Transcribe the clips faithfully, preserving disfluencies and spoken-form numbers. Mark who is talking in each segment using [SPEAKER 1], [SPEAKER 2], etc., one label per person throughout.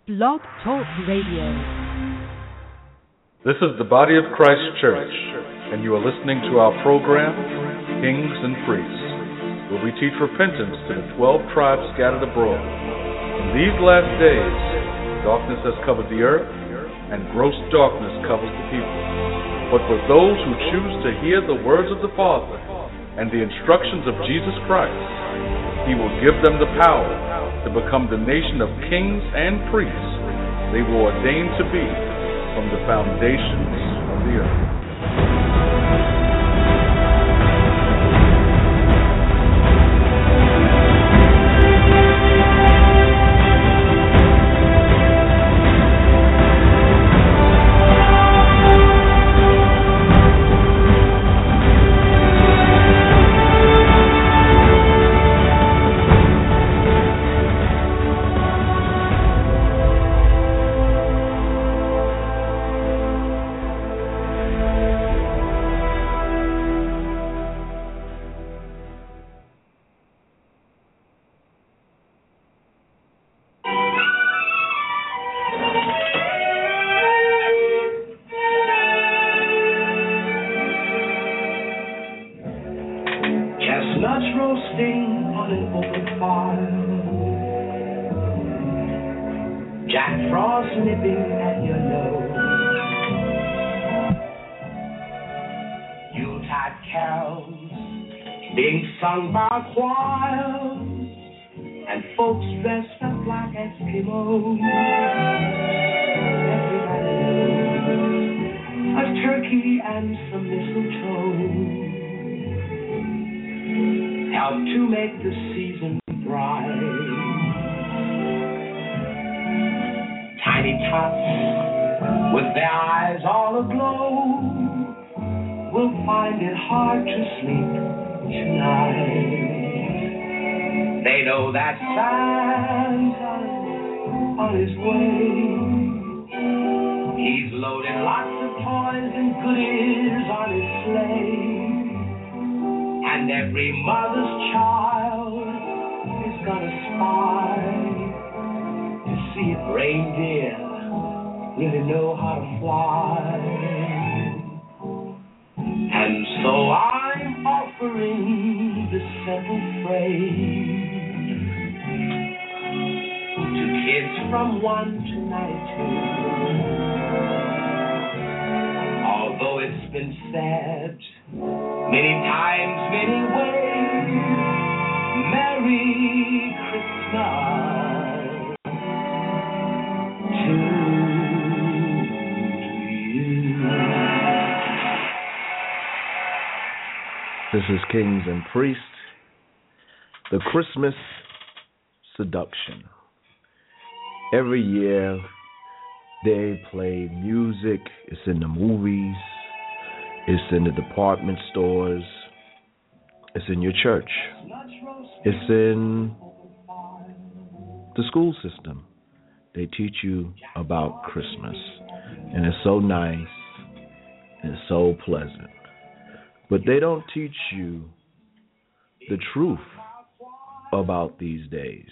[SPEAKER 1] Blog Talk Radio.
[SPEAKER 2] This is the Body of Christ Church, and you are listening to our program, Kings and Priests, where we teach repentance to the twelve tribes scattered abroad. In these last days, darkness has covered the earth, and gross darkness covers the people. But for those who choose to hear the words of the Father and the instructions of Jesus Christ, He will give them the power to become the nation of kings and priests they were ordained to be from the foundations of the earth.
[SPEAKER 3] This is Kings and Priests, the Christmas seduction. Every year they play music. It's in the movies. It's in the department stores. It's in your church. It's in the school system. They teach you about Christmas. And it's so nice. And it's so pleasant. But they don't teach you the truth about these days.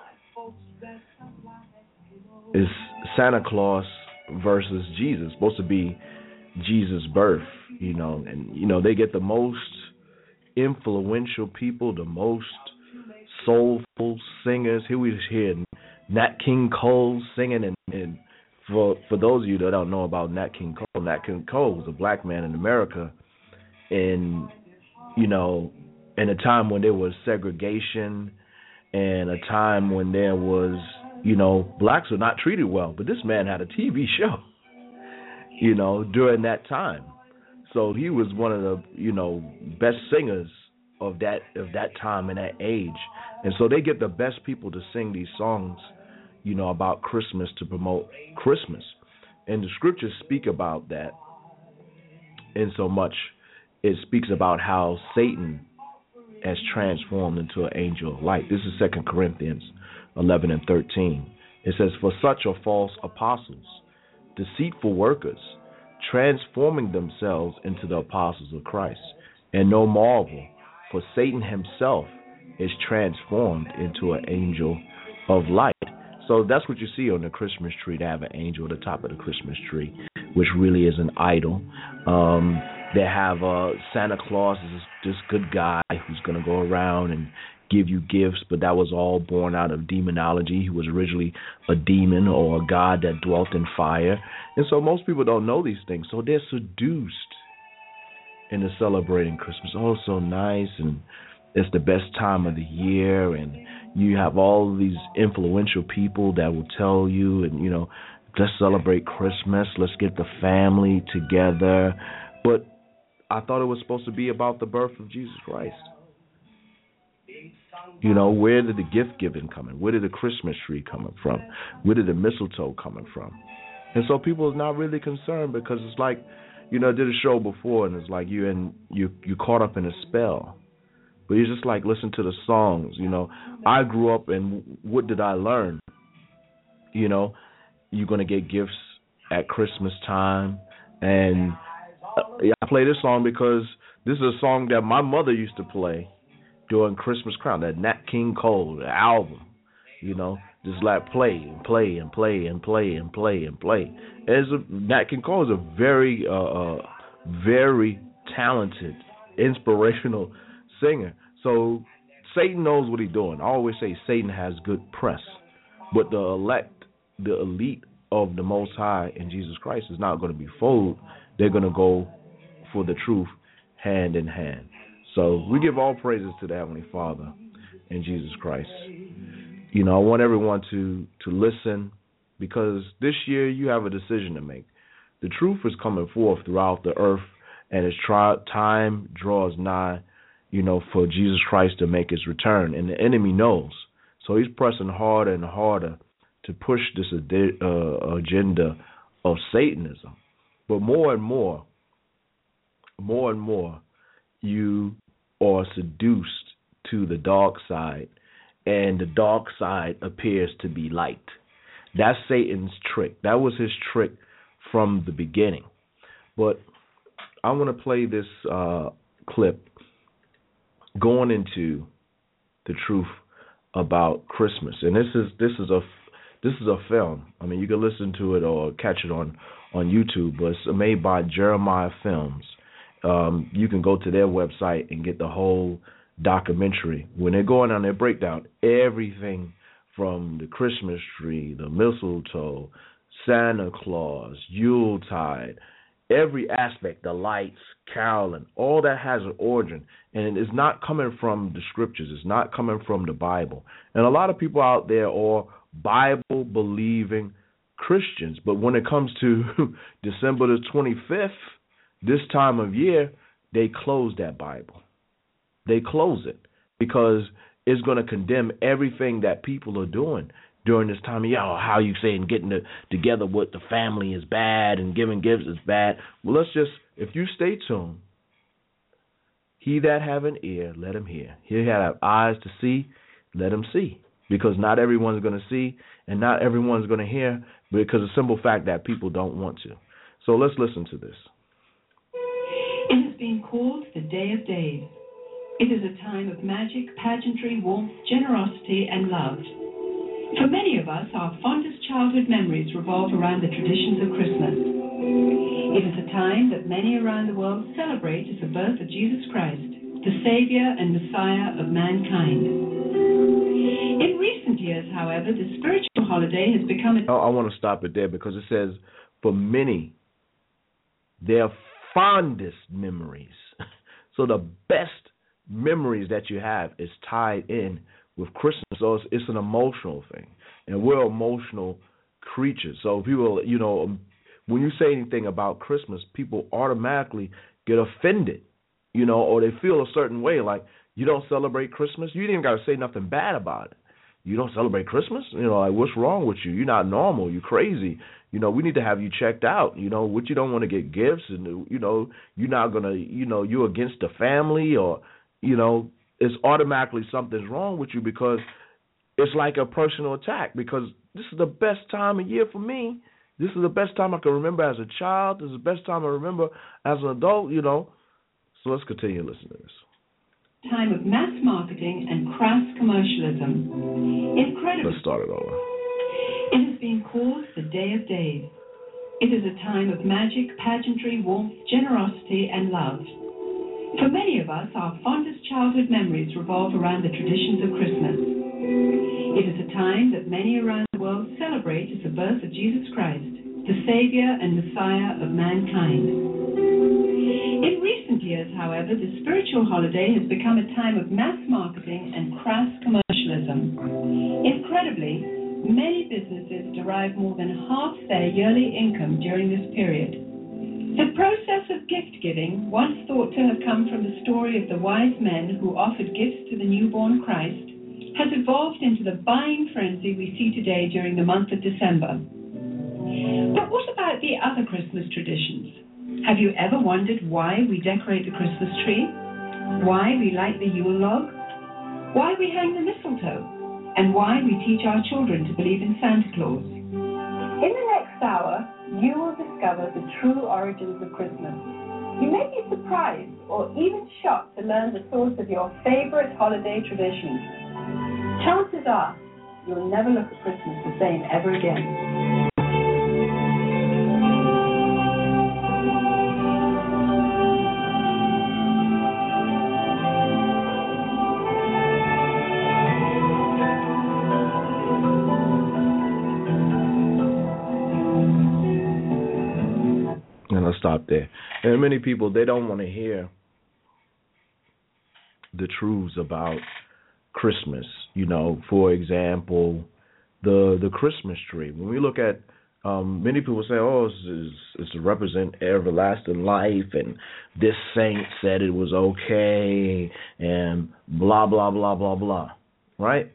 [SPEAKER 3] It's Santa Claus versus Jesus. It's supposed to be Jesus' birth, you know, and you know they get the most influential people, the most soulful singers. Here we hear Nat King Cole singing, and, and for for those of you that don't know about Nat King Cole, Nat King Cole was a black man in America. And, you know, in a time when there was segregation and a time when there was, you know, blacks were not treated well. But this man had a T V show, you know, during that time. So he was one of the, you know, best singers of that of that time and that age. And so they get the best people to sing these songs, you know, about Christmas to promote Christmas. And the scriptures speak about that in so much. It speaks about how Satan has transformed into an angel of light. This is Second Corinthians eleven and thirteen. It says, "For such are false apostles, deceitful workers, transforming themselves into the apostles of Christ. And no marvel, for Satan himself is transformed into an angel of light." So that's what you see on the Christmas tree. They have an angel at the top of the Christmas tree, which really is an idol. Um, they have uh, Santa Claus is this good guy who's going to go around and give you gifts, but that was all born out of demonology. He was originally a demon or a god that dwelt in fire. And so most people don't know these things. So they're seduced into celebrating Christmas. Oh, so nice, and it's the best time of the year, and you have all of these influential people that will tell you, and you know, let's celebrate Christmas, let's get the family together. But I thought it was supposed to be about the birth of Jesus Christ. You know, where did the gift giving come in? Where did the Christmas tree coming from? Where did the mistletoe coming from? And so people are not really concerned, because it's like, you know, I did a show before, and it's like you and you you caught up in a spell. But you just like listen to the songs. You know, I grew up, and what did I learn? You know, you're gonna get gifts at Christmas time, and I play this song because this is a song that my mother used to play during Christmas Crown, that Nat King Cole album. You know, just like play and play and play and play and play and play. As a, Nat King Cole is a very, uh, uh, very talented, inspirational singer. So Satan knows what he's doing. I always say Satan has good press, but the elect, the elite of the Most High and Jesus Christ is not going to be fooled. They're going to go for the truth hand in hand. So we give all praises to the Heavenly Father and Jesus Christ. You know, I want everyone to, to listen, because this year you have a decision to make. The truth is coming forth throughout the earth, and it's tri- time draws nigh, you know, for Jesus Christ to make his return. And the enemy knows. So he's pressing harder and harder to push this ad- uh, agenda of Satanism. But more and more, more and more, you are seduced to the dark side, and the dark side appears to be light. That's Satan's trick. That was his trick from the beginning. But I want to play this uh, clip going into the truth about Christmas. And this is this is a this is a film. I mean, you can listen to it or catch it on on YouTube, but it's made by Jeremiah Films. Um, you can go to their website and get the whole documentary. When they're going on their breakdown, everything from the Christmas tree, the mistletoe, Santa Claus, Yuletide, every aspect, the lights, caroling, all that has an origin. And it's not coming from the scriptures. It's not coming from the Bible. And a lot of people out there are Bible-believing Christians. But when it comes to December the twenty-fifth, this time of year, they close that Bible. They close it because it's going to condemn everything that people are doing during this time of year. Oh, how you saying getting the, together with the family is bad and giving gifts is bad. Well, let's just, if you stay tuned, he that have an ear, let him hear. He that have eyes to see, let him see. Because not everyone's going to see and not everyone's going to hear, because of the simple fact that people don't want to. So let's listen to this.
[SPEAKER 4] It has been called the Day of Days. It is a time of magic, pageantry, warmth, generosity, and love. For many of us, our fondest childhood memories revolve around the traditions of Christmas. It is a time that many around the world celebrate as the birth of Jesus Christ, the Savior and Messiah of mankind. In recent years, however, the spiritual holiday has become a...
[SPEAKER 3] I want to stop it there because it says, for many, their fondest memories. So the best memories that you have is tied in with Christmas. So it's, it's an emotional thing, and we're emotional creatures. So people, you know, when you say anything about Christmas, people automatically get offended, you know, or they feel a certain way, like you don't celebrate Christmas. You didn't even got to say nothing bad about it. You don't celebrate Christmas? You know, like, what's wrong with you? You're not normal. You're crazy. You know, we need to have you checked out. You know, what, you don't want to get gifts, and, you know, you're not going to, you know, you're against the family, or, you know, it's automatically something's wrong with you, because it's like a personal attack, because this is the best time of year for me. This is the best time I can remember as a child. This is the best time I remember as an adult, you know. So let's continue listening to this.
[SPEAKER 4] Time of mass marketing and crass commercialism. Incredible.
[SPEAKER 3] Let's start it over.
[SPEAKER 4] called the Day of Days. It is a time of magic, pageantry, warmth, generosity, and love. For many of us, our fondest childhood memories revolve around the traditions of Christmas. It is a time that many around the world celebrate as the birth of Jesus Christ, the Savior and Messiah of mankind. In recent years, however, the spiritual holiday has become a time of mass marketing and crass commercialism. Incredibly, many businesses derive more than half their yearly income during this period. The process of gift giving, once thought to have come from the story of the wise men who offered gifts to the newborn Christ, has evolved into the buying frenzy we see today during the month of December. But what about the other Christmas traditions? Have you ever wondered why we decorate the Christmas tree? Why we light the Yule log? Why we hang the mistletoe? And why we teach our children to believe in Santa Claus? In the next hour, you will discover the true origins of Christmas. You may be surprised or even shocked to learn the source of your favorite holiday traditions. Chances are, you'll never look at Christmas the same ever again.
[SPEAKER 3] And let's stop there. And many people, they don't want to hear the truths about Christmas. You know, for example, the the Christmas tree. When we look at, um, many people say, oh, it's, it's to represent everlasting life, and this saint said it was okay, and blah, blah, blah, blah, blah, right?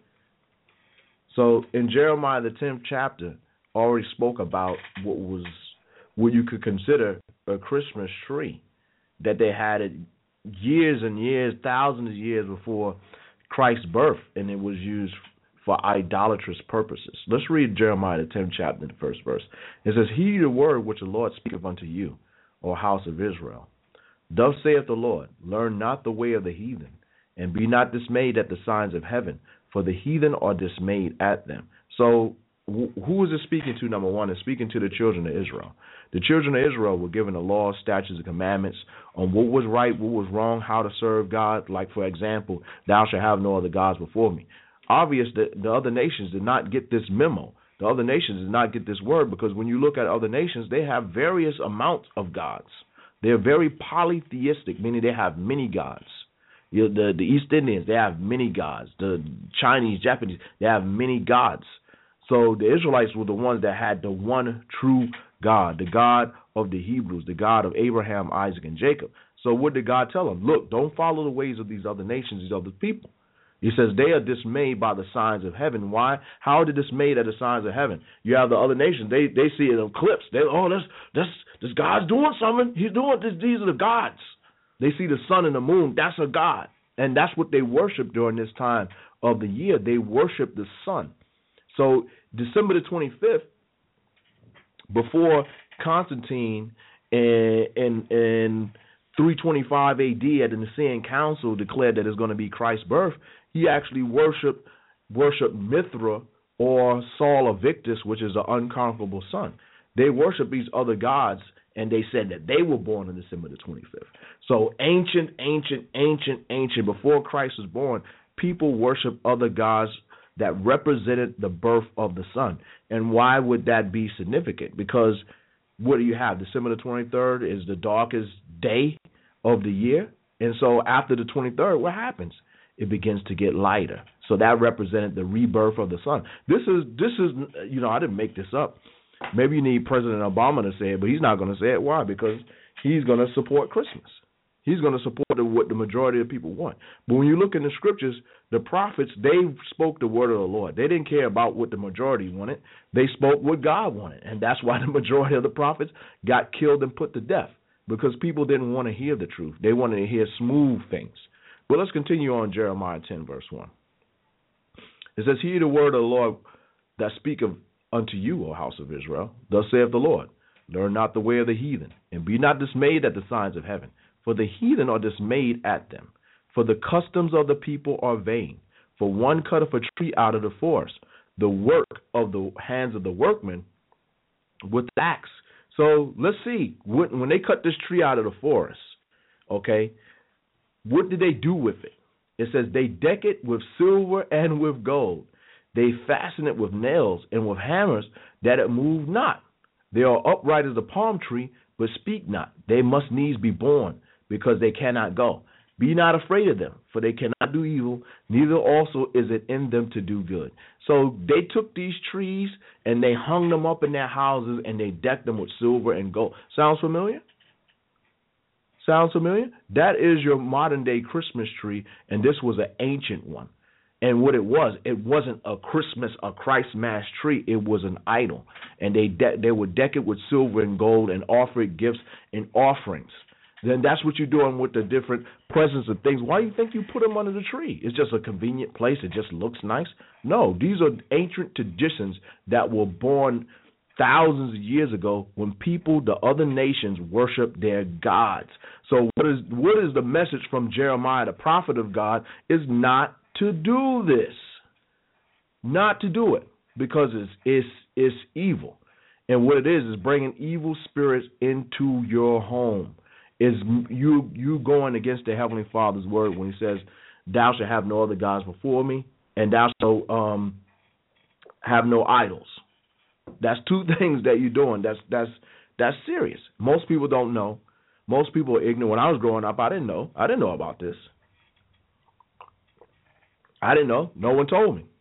[SPEAKER 3] So in Jeremiah, the tenth chapter, already spoke about what was, what you could consider a Christmas tree, that they had it years and years, thousands of years before Christ's birth, and it was used for idolatrous purposes. Let's read Jeremiah, the tenth chapter, the first verse. It says, hear the word which the Lord speaketh unto you, O house of Israel. Thus saith the Lord, learn not the way of the heathen, and be not dismayed at the signs of heaven, for the heathen are dismayed at them. So who is it speaking to? Number one, is speaking to the children of Israel. The children of Israel were given the law, statutes, and commandments on what was right, what was wrong, how to serve God. Like, for example, thou shalt have no other gods before me. Obvious that the other nations did not get this memo. The other nations did not get this word, because when you look at other nations, they have various amounts of gods. They're very polytheistic, meaning they have many gods. You know, the, the East Indians, they have many gods. The Chinese, Japanese, they have many gods. So the Israelites were the ones that had the one true God, the God of the Hebrews, the God of Abraham, Isaac, and Jacob. So what did God tell them? Look, don't follow the ways of these other nations, these other people. He says they are dismayed by the signs of heaven. Why? How are they dismayed at the signs of heaven? You have the other nations. They they see an eclipse. They oh, this this this God's doing something. He's doing this. These are the gods. They see the sun and the moon. That's a god, and that's what they worship during this time of the year. They worship the sun. So December the twenty-fifth, before Constantine in, in, in three twenty-five A D at the Nicene Council declared that it's going to be Christ's birth, he actually worshipped, worshipped Mithra or Sol Invictus, which is the unconquerable sun. They worship these other gods, and they said that they were born on December the twenty-fifth. So ancient, ancient, ancient, ancient, before Christ was born, people worship other gods that represented the birth of the sun. And why would that be significant? Because what do you have? December the twenty-third is the darkest day of the year. And so after the twenty-third, what happens? It begins to get lighter. So that represented the rebirth of the sun. This is, this is, you know, I didn't make this up. Maybe you need President Obama to say it, but he's not going to say it. Why? Because he's going to support Christmas. He's going to support what the majority of people want. But when you look in the scriptures, the prophets, they spoke the word of the Lord. They didn't care about what the majority wanted. They spoke what God wanted. And that's why the majority of the prophets got killed and put to death, because people didn't want to hear the truth. They wanted to hear smooth things. But let's continue on Jeremiah ten, verse one. It says, hear the word of the Lord that speaketh unto you, O house of Israel. Thus saith the Lord, learn not the way of the heathen, and be not dismayed at the signs of heaven. For the heathen are dismayed at them. For the customs of the people are vain. For one cutteth a tree out of the forest, the work of the hands of the workmen with the axe. So let's see, when, when they cut this tree out of the forest, okay, what did they do with it? It says they deck it with silver and with gold. They fasten it with nails and with hammers that it move not. They are upright as a palm tree, but speak not. They must needs be born, because they cannot go. Be not afraid of them, for they cannot do evil, neither also is it in them to do good. So they took these trees and they hung them up in their houses and they decked them with silver and gold. Sounds familiar? Sounds familiar? That is your modern day Christmas tree, and this was an ancient one. And what it was, it wasn't a Christmas, a Christ mass tree. It was an idol, and they de- they would deck it with silver and gold and offer it gifts and offerings. Then that's what you're doing with the different presents and things. Why do you think you put them under the tree? It's just a convenient place. It just looks nice. No, these are ancient traditions that were born thousands of years ago when people, the other nations, worshiped their gods. So what is what is the message from Jeremiah, the prophet of God, is not to do this. Not to do it, because it's, it's, it's evil. And what it is is bringing evil spirits into your home. Is you you going against the Heavenly Father's word when he says, thou shalt have no other gods before me, and thou shalt um, have no idols. That's two things that you're doing. That's that's that's serious. Most people don't know. Most people are ignorant. When I was growing up, I didn't know. I didn't know about this. I didn't know. No one told me.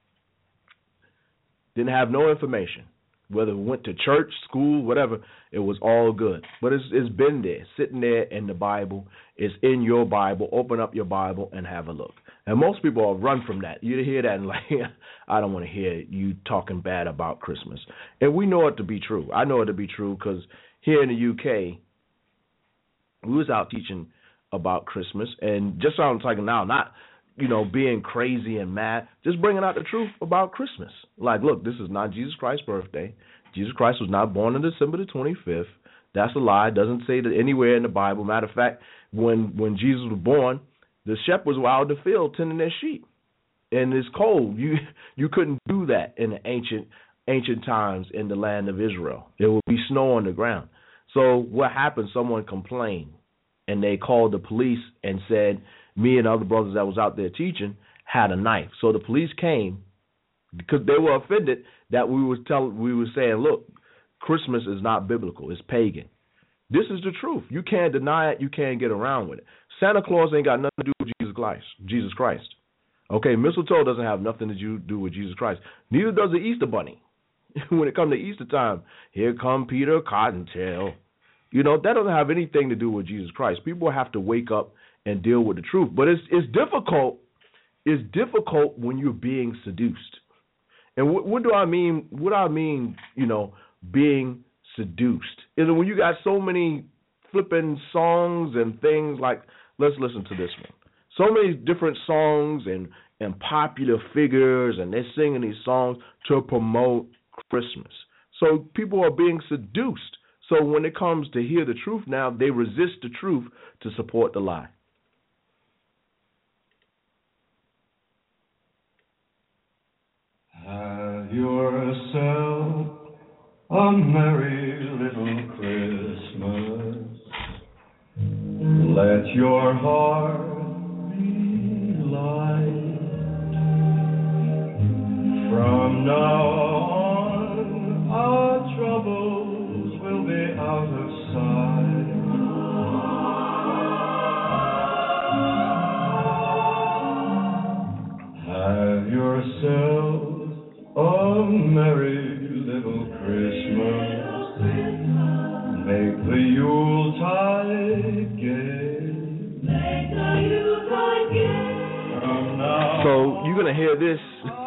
[SPEAKER 3] Didn't have no information. Whether we went to church, school, whatever, it was all good. But it's, it's been there, sitting there in the Bible. It's in your Bible. Open up your Bible and have a look. And most people have run from that. You hear that and like, I don't want to hear you talking bad about Christmas. And we know it to be true. I know it to be true because here in the U K, we was out teaching about Christmas. And just so I'm talking now, not, you know, being crazy and mad, just bringing out the truth about Christmas. Like, look, this is not Jesus Christ's birthday. Jesus Christ was not born on December the twenty-fifth. That's a lie. It doesn't say that anywhere in the Bible. Matter of fact, when when Jesus was born, the shepherds were out in the field tending their sheep. And it's cold. You you couldn't do that in the ancient ancient times in the land of Israel. There would be snow on the ground. So what happened? Someone complained, and they called the police and said, me and other brothers that was out there teaching had a knife. So the police came because they were offended that we was tell we were saying, look, Christmas is not biblical. It's pagan. This is the truth. You can't deny it. You can't get around with it. Santa Claus ain't got nothing to do with Jesus Christ. Jesus Christ. Okay, mistletoe doesn't have nothing to do with Jesus Christ. Neither does the Easter Bunny. When it comes to Easter time, here come Peter Cottontail. You know, that doesn't have anything to do with Jesus Christ. People have to wake up and deal with the truth. But it's it's difficult. It's difficult when you're being seduced. And what, what do I mean? What do I mean, you know, being seduced? Is when you got so many flipping songs and things like, let's listen to this one. So many different songs and, and popular figures, and they're singing these songs to promote Christmas. So people are being seduced. So when it comes to hear the truth now, they resist the truth to support the lie.
[SPEAKER 5] Have yourself a merry little Christmas. Let your heart be light. From now on, our troubles will be out of sight. Have yourself a merry little Christmas. Make the Yuletide gay. Make the Yuletide gay. From now
[SPEAKER 3] So you're gonna hear this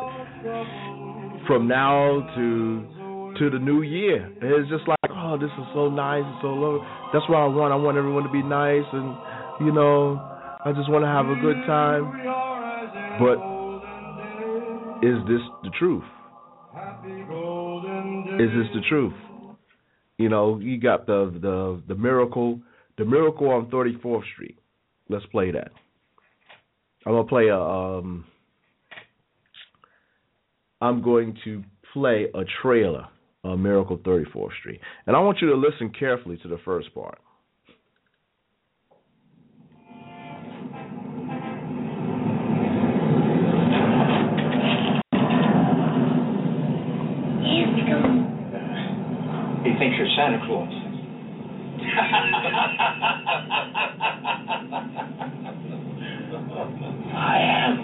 [SPEAKER 3] from now to to the new year. It's just like, oh, this is so nice and so lovely. That's what I want. I want everyone to be nice, and you know, I just want to have a good time. But is this the truth? Is this the truth? You know, you got the the the miracle, the miracle on thirty-fourth Street. Let's play that. I'm gonna play a um I'm going to play a trailer of Miracle thirty-fourth Street. And I want you to listen carefully to the first part.
[SPEAKER 6] He thinks you're Santa Claus. I am.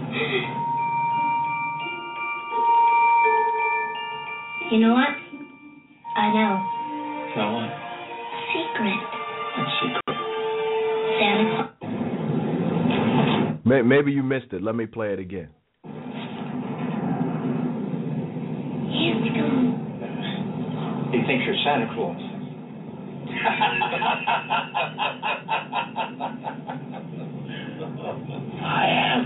[SPEAKER 7] You know what? I know.
[SPEAKER 6] Know what?
[SPEAKER 7] Secret.
[SPEAKER 6] What secret?
[SPEAKER 7] Santa Claus.
[SPEAKER 3] Maybe you missed it. Let me play it again.
[SPEAKER 7] Here we go.
[SPEAKER 6] He thinks you're Santa Claus. I am.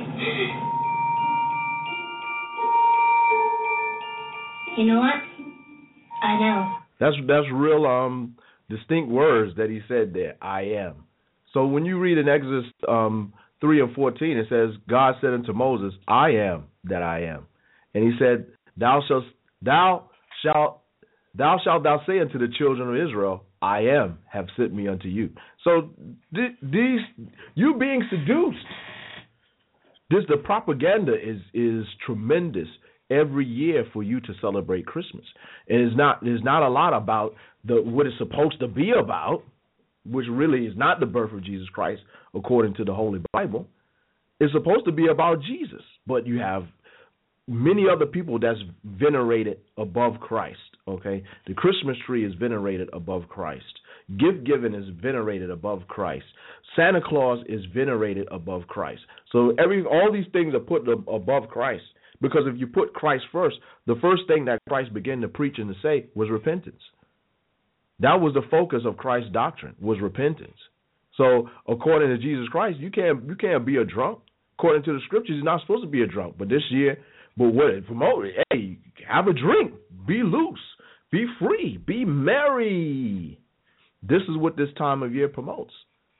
[SPEAKER 7] You know what? I know.
[SPEAKER 3] That's that's real um distinct words that he said there. I am. So when you read in Exodus um three and fourteen, it says God said unto Moses, I am that I am, and he said, Thou shalt thou shalt thou shalt thou say unto the children of Israel, I am have sent me unto you. So th- these you being seduced. This the propaganda is is tremendous every year for you to celebrate Christmas. And it's not there's not a lot about the what it's supposed to be about, which really is not the birth of Jesus Christ according to the Holy Bible. It's supposed to be about Jesus, but you have many other people that's venerated above Christ, okay? The Christmas tree is venerated above Christ. Gift giving is venerated above Christ. Santa Claus is venerated above Christ. So every all these things are put above Christ, because if you put Christ first, the first thing that Christ began to preach and to say was repentance. That was the focus of Christ's doctrine, was repentance. So according to Jesus Christ, you can't you can't be a drunk. According to the scriptures, you're not supposed to be a drunk. But this year, but what promote it? Hey, have a drink, be loose, be free, be merry. This is what this time of year promotes.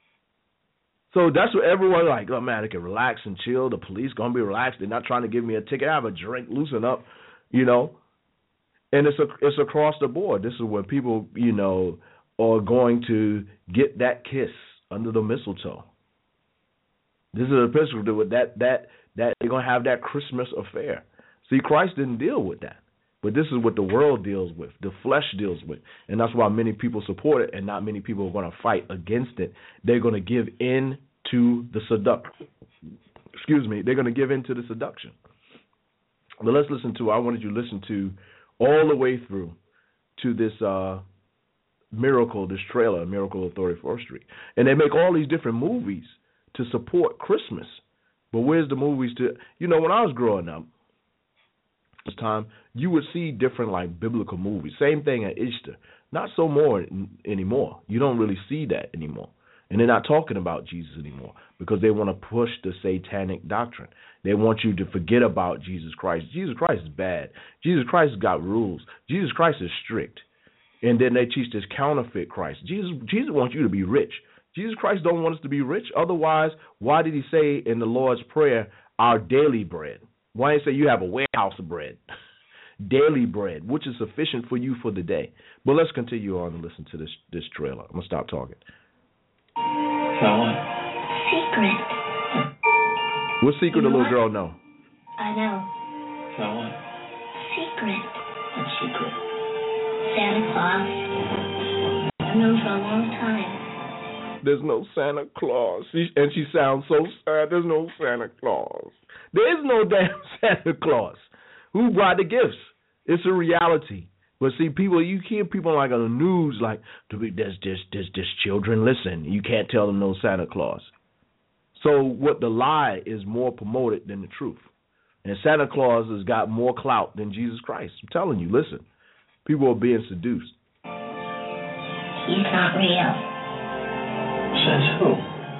[SPEAKER 3] So that's what everyone like, oh man, I can relax and chill. The police gonna be relaxed. They're not trying to give me a ticket. I have a drink, loosen up, you know. And it's a, it's across the board. This is where people, you know, are going to get that kiss under the mistletoe. This is a picture with that that that they're gonna have that Christmas affair. See, Christ didn't deal with that, but this is what the world deals with, the flesh deals with, and that's why many people support it, and not many people are going to fight against it. They're going to give in to the seduction. Excuse me, they're going to give in to the seduction. But let's listen to. I wanted you to listen to all the way through to this uh, miracle, this trailer, Miracle of thirty-fourth Street, and they make all these different movies to support Christmas. But where's the movies to? You know, when I was growing up, this time you would see different like biblical movies. Same thing at Easter. Not so more anymore. You don't really see that anymore. And they're not talking about Jesus anymore because they want to push the satanic doctrine. They want you to forget about Jesus Christ. Jesus Christ is bad. Jesus Christ has got rules. Jesus Christ is strict. And then they teach this counterfeit Christ. Jesus Jesus wants you to be rich. Jesus Christ don't want us to be rich. Otherwise, why did he say in the Lord's Prayer, our daily bread? Why did he say you have a warehouse of bread? Daily bread, which is sufficient for you for the day. But let's continue on and listen to this this trailer. I'm going to stop talking.
[SPEAKER 6] Know what?
[SPEAKER 7] Secret.
[SPEAKER 3] What secret
[SPEAKER 7] You know
[SPEAKER 3] the little
[SPEAKER 7] what?
[SPEAKER 3] girl know?
[SPEAKER 7] I know.
[SPEAKER 6] Know what?
[SPEAKER 7] Secret.
[SPEAKER 6] What secret?
[SPEAKER 7] Santa Claus. I've known for a long time.
[SPEAKER 3] There's no Santa Claus. She, and she sounds so sad. There's no Santa Claus. There is no damn Santa Claus. Who brought the gifts? It's a reality. But see, people, you hear people like on the news, like, there's there's there's there's children. Listen, you can't tell them no Santa Claus. So what the lie is more promoted than the truth. And Santa Claus has got more clout than Jesus Christ. I'm telling you, listen, people are being seduced.
[SPEAKER 7] He's not real.
[SPEAKER 6] Says who?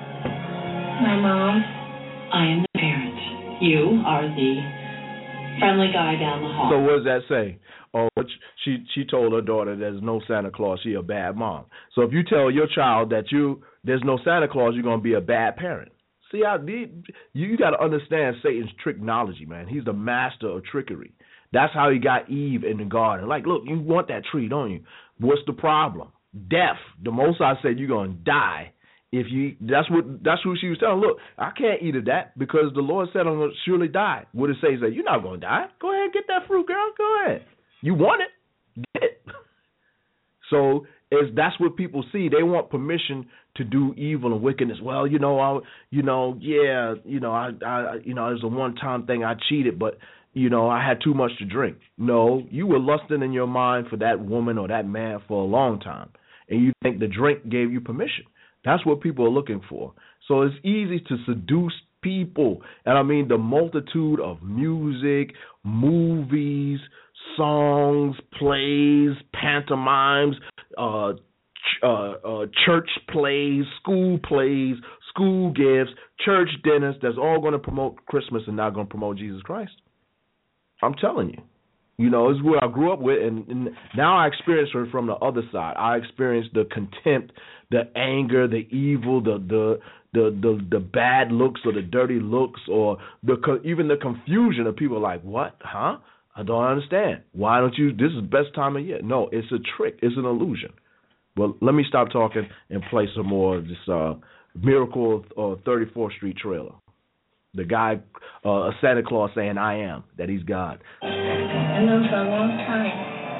[SPEAKER 7] My mom.
[SPEAKER 4] I am the parent. You are the friendly guy down the hall.
[SPEAKER 3] So what does that say? Oh, she she told her daughter there's no Santa Claus. She a bad mom. So if you tell your child that you there's no Santa Claus, you're gonna be a bad parent. See, I you, you got to understand Satan's tricknology, man. He's the master of trickery. That's how he got Eve in the garden. Like, look, you want that tree, don't you? What's the problem? Death. The Most High said you're going to die. If you, that's what that's who she was telling. Look, I can't eat of that because the Lord said I'm going to surely die. What it say? He said, you're not going to die. Go ahead and get that fruit, girl. Go ahead. You want it. Get it. So is that's what people see. They want permission to do evil and wickedness. Well, you know, I, you know, yeah, you know, I, I, you know, it was a one-time thing. I cheated, but you know, I had too much to drink. No, you were lusting in your mind for that woman or that man for a long time, and you think the drink gave you permission. That's what people are looking for. So it's easy to seduce people. And I mean the multitude of music, movies, songs, plays, pantomimes, uh, ch- uh, uh, church plays, school plays, school gifts, church dinners, that's all going to promote Christmas and not going to promote Jesus Christ. I'm telling you. You know, it's what I grew up with, and, and now I experience it from the other side. I experience the contempt, the anger, the evil, the the the the, the bad looks or the dirty looks, or the even the confusion of people like, what, huh? I don't understand. Why don't you? This is the best time of year. No, it's a trick. It's an illusion. Well, let me stop talking and play some more of this uh, Miracle uh, thirty-fourth Street trailer. The guy, uh, Santa Claus saying, I am, that he's God.
[SPEAKER 7] I've known for a long time.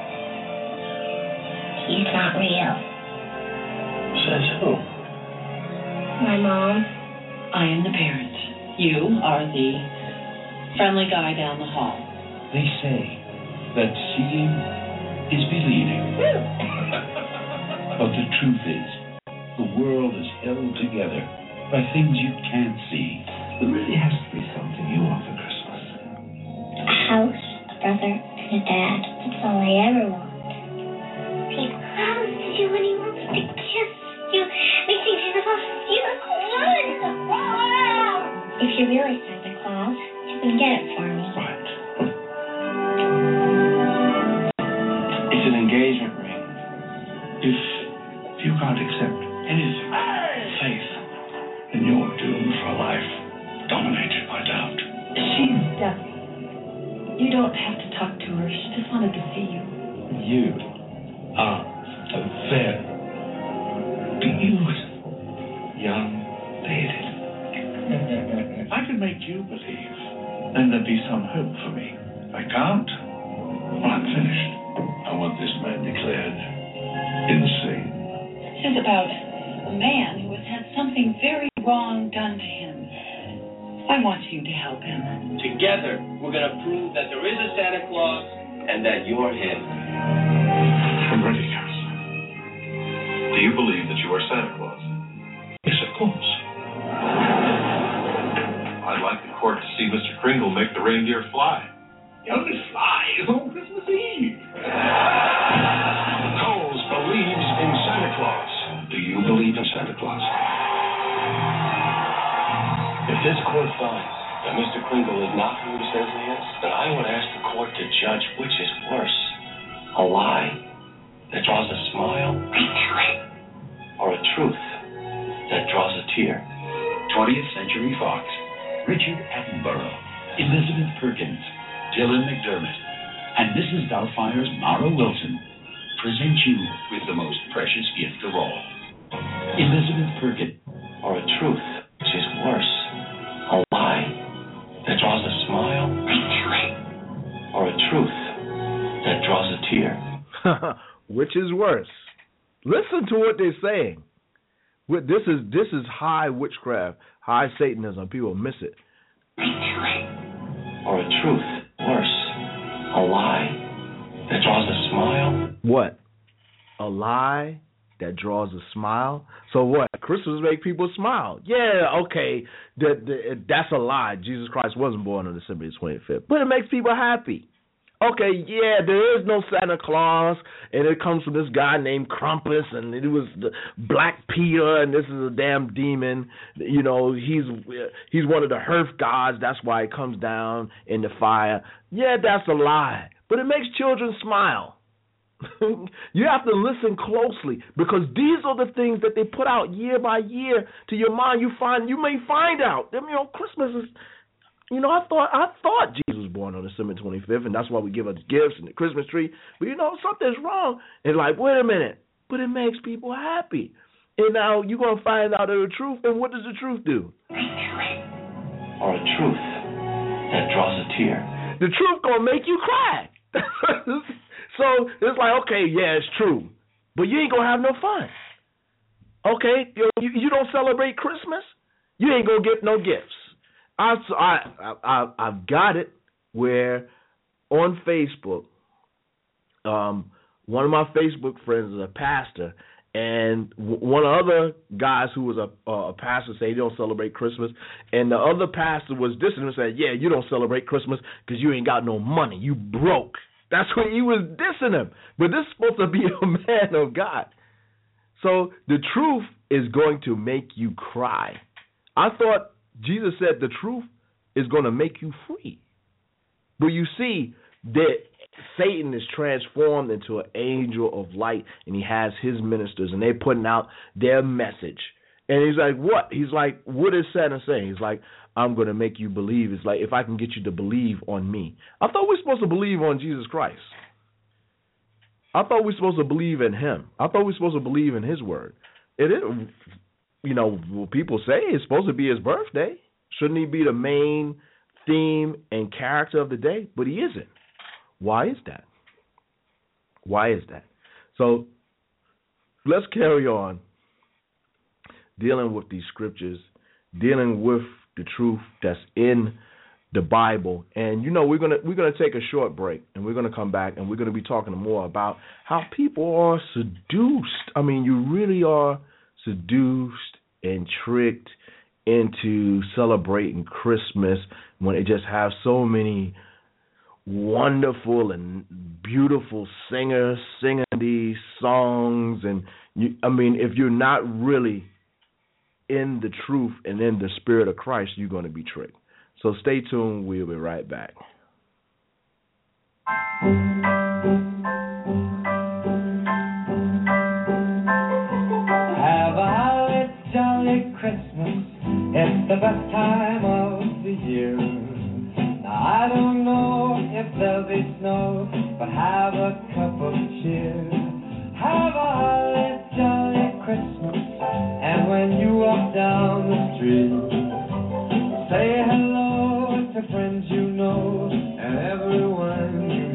[SPEAKER 7] He's not real.
[SPEAKER 6] Says who?
[SPEAKER 7] My mom.
[SPEAKER 4] I am the parent. You are the friendly guy down the hall.
[SPEAKER 8] They say that seeing is believing. But the truth is, the world is held together by things you can't see. There really has to be something you want for Christmas.
[SPEAKER 7] A house, a brother, and a dad. That's all I ever want. He loves you and he wants to kiss you. We think he's supposed to see the good. Wow! If you're really Santa Claus, you can get it for me.
[SPEAKER 8] Right. It's an engagement ring. If you can't accept anything, faith, then you're doomed for a life dominated by doubt.
[SPEAKER 4] She's done. You don't have to talk to her. She just wanted to see you.
[SPEAKER 8] You are a very beautiful young lady. If I could make you believe, then there'd be some hope for me. I can't. Well, I'm finished. I want this man declared insane.
[SPEAKER 4] This is about a man who has had something very wrong done to him. I want you to help him.
[SPEAKER 9] Together, we're going to prove that there is a Santa Claus and that you're him.
[SPEAKER 8] I'm ready, Cousin.
[SPEAKER 10] Do you believe that you are Santa Claus?
[SPEAKER 8] Yes, of course.
[SPEAKER 10] I'd like the court to see Mister Kringle make the reindeer fly.
[SPEAKER 8] He only flies on Christmas Eve.
[SPEAKER 10] Coles believes in Santa Claus.
[SPEAKER 8] Do you believe in Santa Claus?
[SPEAKER 9] If this court finds that Mister Kringle is not who he says he is, then I would ask the court to judge which is worse, a lie that draws a smile, or a truth that draws a tear.
[SPEAKER 8] twentieth Century Fox, Richard Attenborough, Elizabeth Perkins, Dylan McDermott, and Missus Doubtfire's Mara Wilson present you with the most precious gift of all. Elizabeth Perkins,
[SPEAKER 9] or a truth which is worse, a lie that draws a smile, or a truth that draws a tear.
[SPEAKER 3] Which is worse? Listen to what they're saying. This is this is high witchcraft, high Satanism. People miss it.
[SPEAKER 9] Or a truth worse, a lie that draws a smile.
[SPEAKER 3] What? A lie that draws a smile? So what? Christmas make people smile. Yeah, okay, that, that that's a lie. Jesus Christ wasn't born on December twenty-fifth, but it makes people happy. Okay, yeah, there is no Santa Claus, and it comes from this guy named Krampus, and it was the Black Peter, and this is a damn demon. You know, he's he's one of the hearth gods. That's why he comes down in the fire. Yeah, that's a lie, but it makes children smile. You have to listen closely because these are the things that they put out year by year to your mind. You find you may find out. I mean, you know, Christmas is. You know, I thought I thought Jesus was born born on December twenty-fifth, and that's why we give us gifts and the Christmas tree. But, you know, something's wrong. And like, wait a minute. But it makes people happy. And now you're going to find out the truth. And what does the truth do?
[SPEAKER 9] Or a truth that draws a tear.
[SPEAKER 3] The truth going to make you cry. So it's like, okay, yeah, it's true. But you ain't going to have no fun. Okay, you, you don't celebrate Christmas, you ain't going to get no gifts. I, I, I, I've got it where on Facebook, um, one of my Facebook friends is a pastor, and one of the other guys who was a, a pastor said he don't celebrate Christmas, and the other pastor was dissing him and said, yeah, you don't celebrate Christmas because you ain't got no money, you broke. That's what he was dissing him. But this is supposed to be a man of God. So the truth is going to make you cry. I thought Jesus said the truth is going to make you free. But you see that Satan is transformed into an angel of light, and he has his ministers, and they're putting out their message. And he's like, what? He's like, what is Satan saying? He's like, I'm going to make you believe. It's like, if I can get you to believe on me. I thought we were supposed to believe on Jesus Christ. I thought we were supposed to believe in him. I thought we were supposed to believe in his word. It is, you know, people say it's supposed to be his birthday. Shouldn't he be the main theme and character of the day? But he isn't. Why is that? Why is that? So let's carry on dealing with these scriptures, dealing with the truth that's in the Bible. And you know, we're gonna we're gonna take a short break, and we're gonna come back, and we're gonna be talking more about how people are seduced. I mean, you really are seduced and tricked into celebrating Christmas when they just have so many wonderful and beautiful singers singing these songs. And you, I mean, if you're not really in the truth and in the spirit of Christ, you're going to be tricked. So stay tuned. We'll be right back.
[SPEAKER 11] Have a holly jolly Christmas. It's the best time of the year. Now I don't know if there'll be snow, but have a cup of cheer. Have a holly jolly Christmas. And when you walk down the street, say hello to friends you know and everyone you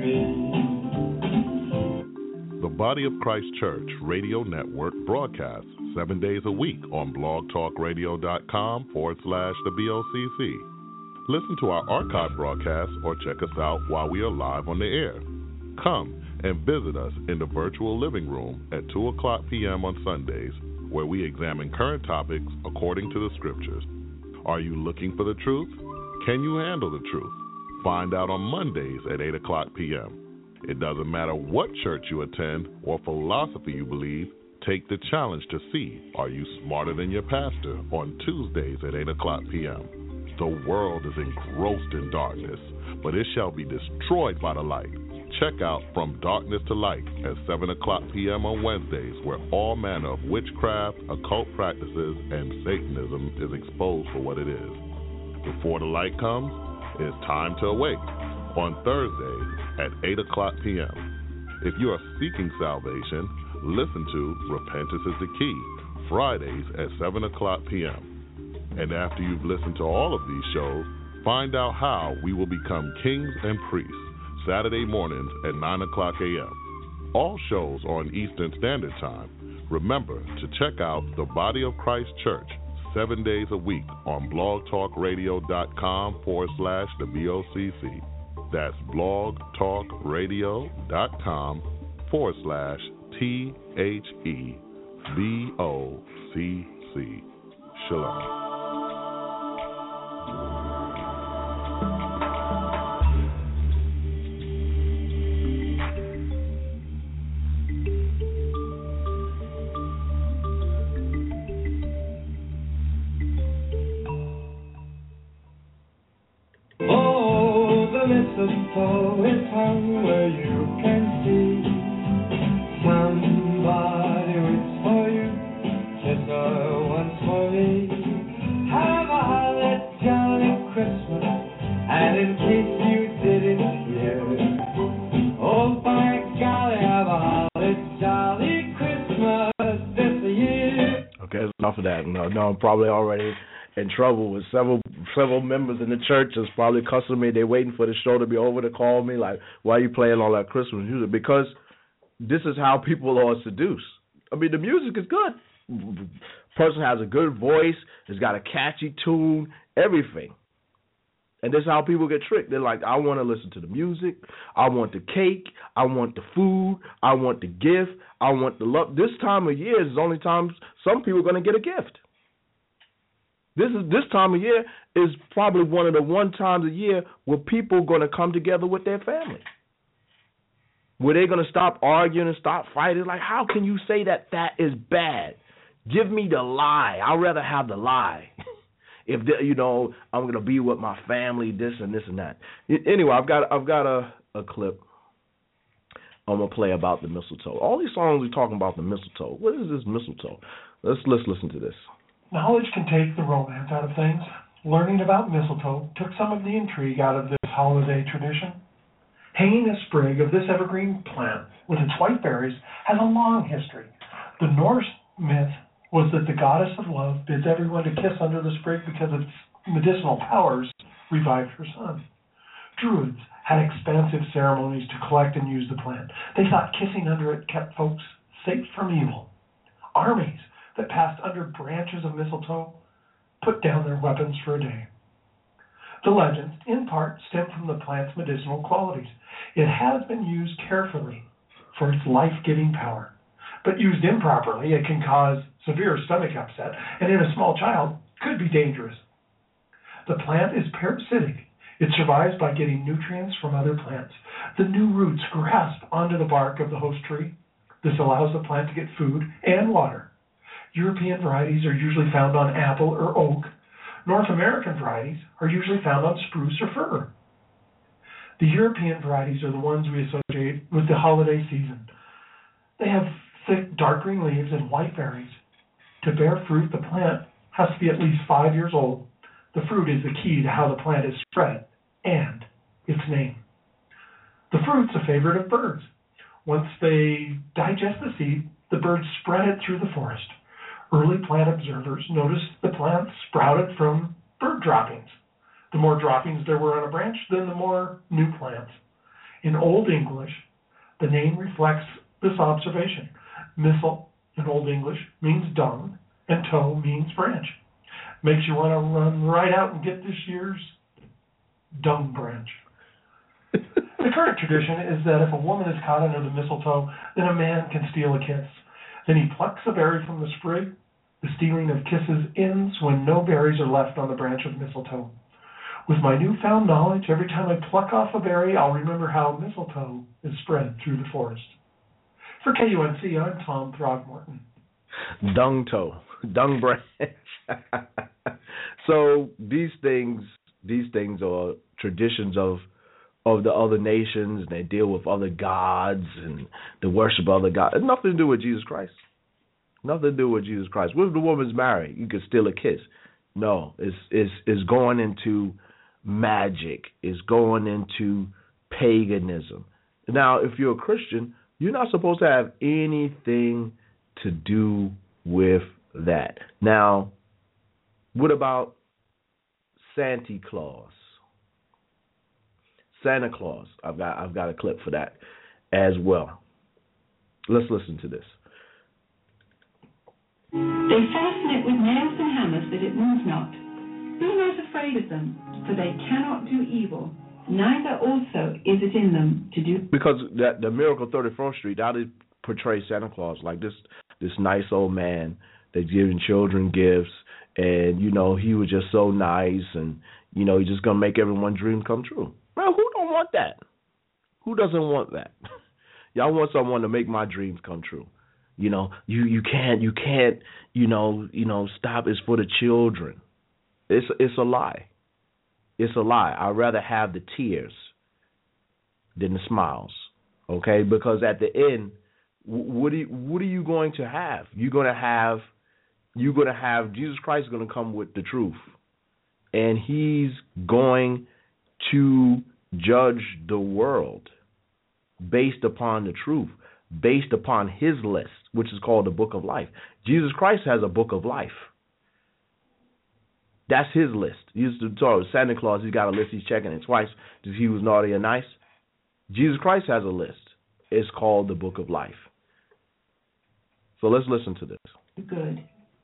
[SPEAKER 11] meet.
[SPEAKER 12] The Body of Christ Church Radio Network broadcasts seven days a week on blogtalkradio.com forward slash the BOCC. Listen to our archive broadcasts or check us out while we are live on the air. Come and visit us in the virtual living room at two o'clock p.m. on Sundays, where we examine current topics according to the scriptures. Are you looking for the truth? Can you handle the truth? Find out on Mondays at eight o'clock p.m. It doesn't matter what church you attend or philosophy you believe, take the challenge to see, are you smarter than your pastor, on Tuesdays at eight o'clock p.m. The world is engrossed in darkness, but it shall be destroyed by the light. Check out From Darkness to Light at seven o'clock p.m. on Wednesdays, where all manner of witchcraft, occult practices, and Satanism is exposed for what it is. Before the light comes, it's time to awake on Thursdays at eight o'clock p.m. If you are seeking salvation, listen to Repentance is the Key, Fridays at seven o'clock p.m. And after you've listened to all of these shows, find out how we will become kings and priests, Saturday mornings at nine o'clock a.m. All shows are on Eastern Standard Time. Remember to check out the Body of Christ Church seven days a week on blogtalkradio.com forward slash the BOCC. That's blogtalkradio.com forward slash T H E B O C C. Shalom.
[SPEAKER 11] Mistletoe is hung where you can see somebody waits for you, kiss her once for me. Have a holly jolly Christmas, and in case you didn't
[SPEAKER 3] enough of that. No, no, I'm probably already in trouble with several several members in the church that's probably cussing me. They're waiting for the show to be over to call me, like, why are you playing all that Christmas music? Because this is how people are seduced. I mean, the music is good. Person has a good voice, has got a catchy tune, everything. And this is how people get tricked. They're like, I want to listen to the music. I want the cake. I want the food. I want the gift. I want the love. This time of year is the only time some people are going to get a gift. This is this time of year is probably one of the one times a year where people are going to come together with their family. Where they're going to stop arguing and stop fighting. Like, how can you say that that is bad? Give me the lie. I'd rather have the lie. If the, you know, I'm going to be with my family, this and this and that. Anyway, I've got I've got a, a clip I'm going to play about the mistletoe. All these songs are talking about the mistletoe. What is this mistletoe? Let's let's listen to this.
[SPEAKER 13] Knowledge can take the romance out of things. Learning about mistletoe took some of the intrigue out of this holiday tradition. Hanging a sprig of this evergreen plant with its white berries has a long history. The Norse myth was that the goddess of love bids everyone to kiss under the sprig because its medicinal powers revived her son. Druids had expansive ceremonies to collect and use the plant. They thought kissing under it kept folks safe from evil. Armies that passed under branches of mistletoe put down their weapons for a day. The legends, in part, stem from the plant's medicinal qualities. It has been used carefully for its life-giving power. But used improperly, it can cause severe stomach upset, and in a small child, could be dangerous. The plant is parasitic. It survives by getting nutrients from other plants. The new roots grasp onto the bark of the host tree. This allows the plant to get food and water. European varieties are usually found on apple or oak. North American varieties are usually found on spruce or fir. The European varieties are the ones we associate with the holiday season. They have thick, dark green leaves and white berries. To bear fruit, the plant has to be at least five years old. The fruit is the key to how the plant is spread and its name. The fruit's a favorite of birds. Once they digest the seed, the birds spread it through the forest. Early plant observers noticed the plant sprouted from bird droppings. The more droppings there were on a branch, then the more new plants. In Old English, the name reflects this observation. Mistle in Old English means dung, and toe means branch. Makes you want to run right out and get this year's dung branch. The current tradition is that if a woman is caught under the mistletoe, then a man can steal a kiss. Then he plucks a berry from the sprig. The stealing of kisses ends when no berries are left on the branch of mistletoe. With my newfound knowledge, every time I pluck off a berry, I'll remember how mistletoe is spread through the forest. For K U N C, I'm Tom Throgmorton.
[SPEAKER 3] Dung toe, dung branch. So these things, these things are traditions of of the other nations, and they deal with other gods and the worship of other gods. It's nothing to do with Jesus Christ. Nothing to do with Jesus Christ. What if the woman's married? You could steal a kiss. No, it's it's it's going into magic. It's going into paganism. Now, if you're a Christian, you're not supposed to have anything to do with that. Now, what about Santa Claus? Santa Claus. I've got I've got a clip for that as well. Let's listen to this.
[SPEAKER 4] They fasten it with nails and hammers that it moves not. Be not afraid of them, for they cannot do evil. Neither also is it in them to do.
[SPEAKER 3] Because that the Miracle thirty-first Street, that is portrays Santa Claus like this this nice old man that's giving children gifts, and you know he was just so nice, and you know he's just gonna make everyone's dream come true. Well, who don't want that? Who doesn't want that? Y'all want someone to make my dreams come true. You know, you, you can't you can't you know you know stop. It's for the children. It's it's a lie. It's a lie. I'd rather have the tears than the smiles. Okay, because at the end, what are you, what are you going to have? You're gonna have you're gonna have Jesus Christ is gonna come with the truth, and he's going to judge the world based upon the truth, based upon his list. which is called the Book of Life. Jesus Christ has a Book of Life. That's his list. He used to talk Santa Claus. He's got a list. He's checking it twice to see who's naughty or nice. Jesus Christ has a list. It's called the Book of Life. So let's listen to this.
[SPEAKER 4] Good.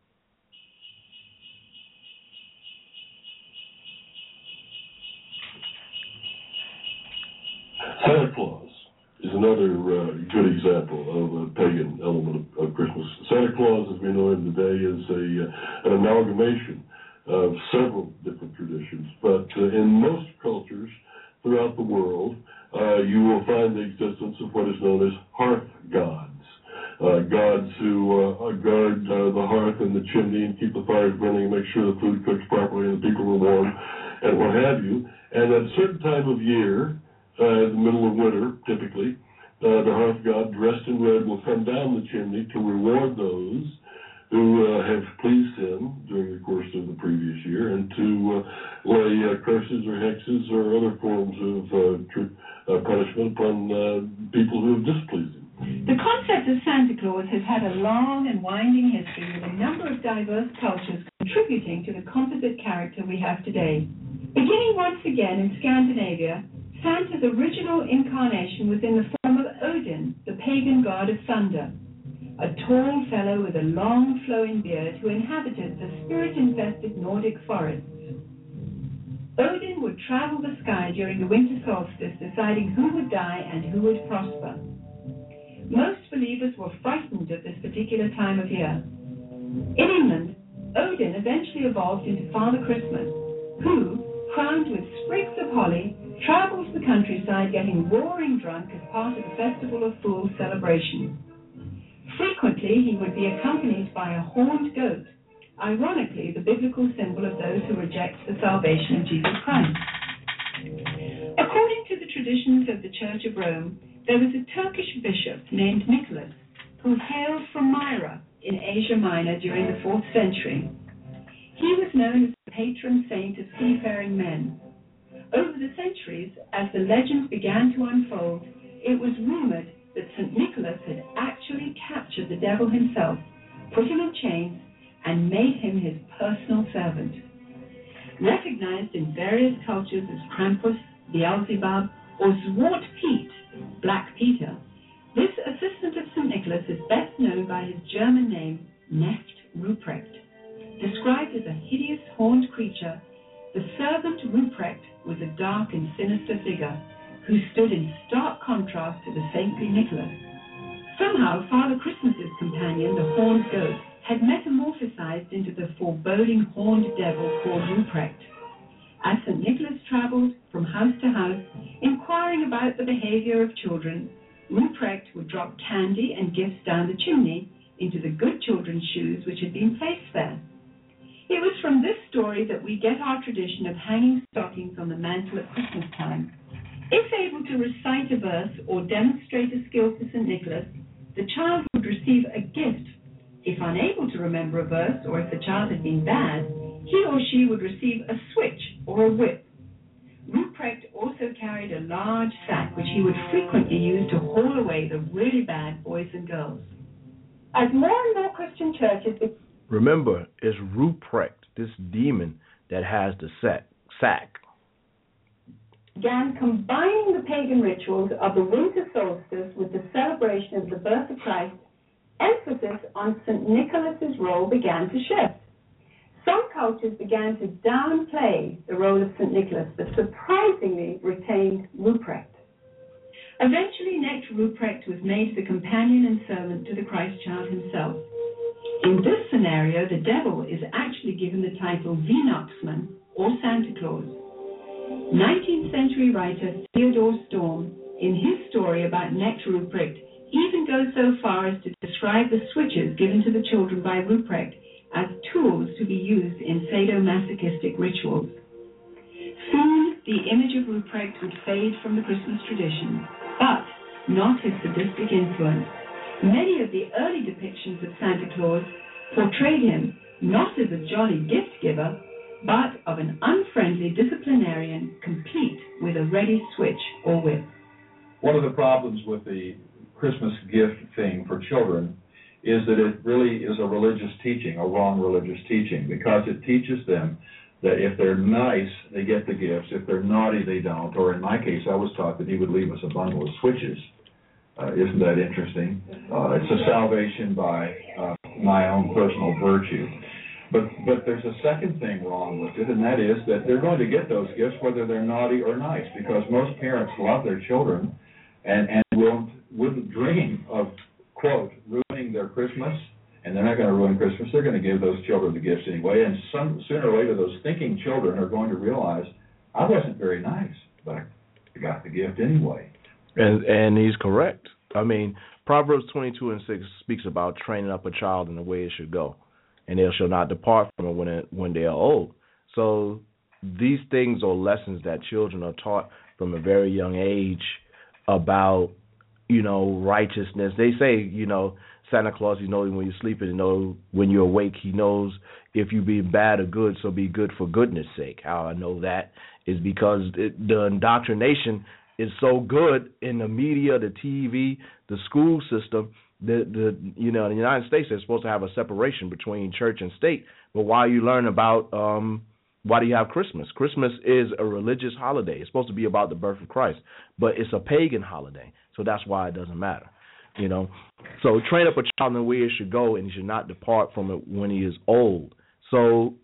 [SPEAKER 14] Santa Claus is another uh, good example of a pagan element of, of Christmas. Santa Claus, as we know him today, is a uh, an amalgamation of several different traditions. But uh, in most cultures throughout the world, uh, you will find the existence of what is known as hearth gods. Uh, gods who uh, guard uh, the hearth and the chimney and keep the fires burning and make sure the food cooks properly and the people are warm and what have you. And at a certain time of year, uh, in the middle of winter, typically, uh, the hearth god dressed in red will come down the chimney to reward those who uh, have pleased him during the course of the previous year, and to uh, lay uh, curses or hexes or other forms of uh, tr- uh, punishment upon uh, people who have displeased him.
[SPEAKER 4] The concept of Santa Claus has had a long and winding history with a number of diverse cultures contributing to the composite character we have today. Beginning once again in Scandinavia, Santa's original incarnation was in the form of Odin, the pagan god of thunder, a tall fellow with a long flowing beard who inhabited the spirit-infested Nordic forests. Odin would travel the sky during the winter solstice, deciding who would die and who would prosper. Most believers were frightened at this particular time of year. In England, Odin eventually evolved into Father Christmas, who, crowned with sprigs of holly, travels the countryside getting roaring drunk as part of the Festival of Fools celebration. Frequently, he would be accompanied by a horned goat, ironically the biblical symbol of those who reject the salvation of Jesus Christ. According to the traditions of the Church of Rome, there was a Turkish bishop named Nicholas who hailed from Myra in Asia Minor during the fourth century. He was known as the patron saint of seafaring men. Over the centuries, as the legends began to unfold, it was rumored that Saint Nicholas had actually captured the devil himself, put him in chains, and made him his personal servant. Recognized in various cultures as Krampus, Beelzebub, or Zwart Piet, Black Peter, this assistant of Saint Nicholas is best known by his German name, Knecht Ruprecht. Described as a hideous horned creature, the servant Ruprecht was a dark and sinister figure who stood in stark contrast to the saintly Nicholas. Somehow, Father Christmas's companion, the horned goat, had metamorphosized into the foreboding horned devil called Ruprecht. As Saint Nicholas traveled from house to house, inquiring about the behavior of children, Ruprecht would drop candy and gifts down the chimney into the good children's shoes which had been placed there. It was from this story that we get our tradition of hanging stockings on the mantle at Christmas time. If able to recite a verse or demonstrate a skill to Saint Nicholas, the child would receive a gift. If unable to remember a verse, or if the child had been bad, he or she would receive a switch or a whip. Ruprecht also carried a large sack which he would frequently use to haul away the really bad boys and girls. As more and more Christian churches... Be-
[SPEAKER 3] Remember, it's Ruprecht, this demon that has the sack. sack.
[SPEAKER 4] began combining the pagan rituals of the winter solstice with the celebration of the birth of Christ, emphasis on Saint Nicholas's role began to shift. Some cultures began to downplay the role of Saint Nicholas, but surprisingly retained Ruprecht. Eventually, Knecht Ruprecht was made the companion and servant to the Christ child himself. In this scenario, the devil is actually given the title Weihnachtsmann, or Santa Claus. nineteenth century writer Theodor Storm, in his story about Knecht Ruprecht, even goes so far as to describe the switches given to the children by Ruprecht as tools to be used in sadomasochistic rituals. Soon, the image of Ruprecht would fade from the Christmas tradition, but not his sadistic influence. Many of the early depictions of Santa Claus portrayed him not as a jolly gift giver, but of an unfriendly disciplinarian complete with a ready switch or whip.
[SPEAKER 15] One of the problems with the Christmas gift thing for children is that it really is a religious teaching, a wrong religious teaching, because it teaches them that if they're nice, they get the gifts. If they're naughty, they don't. Or in my case, I was taught that he would leave us a bundle of switches. Uh, isn't that interesting? Uh, it's a salvation by uh, my own personal virtue. But but there's a second thing wrong with it, and that is that they're going to get those gifts whether they're naughty or nice, because most parents love their children and, and won't, wouldn't dream of, quote, ruining their Christmas. And they're not going to ruin Christmas. They're going to give those children the gifts anyway. And some, sooner or later, those thinking children are going to realize, I wasn't very nice, but I got the gift anyway.
[SPEAKER 3] And and he's correct. I mean, Proverbs twenty-two and six speaks about training up a child in the way it should go, and they shall not depart from it when it, when they are old. So these things are lessons that children are taught from a very young age about, you know, righteousness. They say, you know, Santa Claus, he knows when you're sleeping, he knows when you're awake. He knows if you be bad or good, so be good for goodness sake. How I know that is because it, the indoctrination is so good in the media, the T V, the school system. The the you know, in the United States, they're supposed to have a separation between church and state. But why you learn about um, why do you have Christmas? Christmas is a religious holiday. It's supposed to be about the birth of Christ, but it's a pagan holiday, so that's why it doesn't matter. You know, so train up a child in the way it should go, and he should not depart from it when he is old. So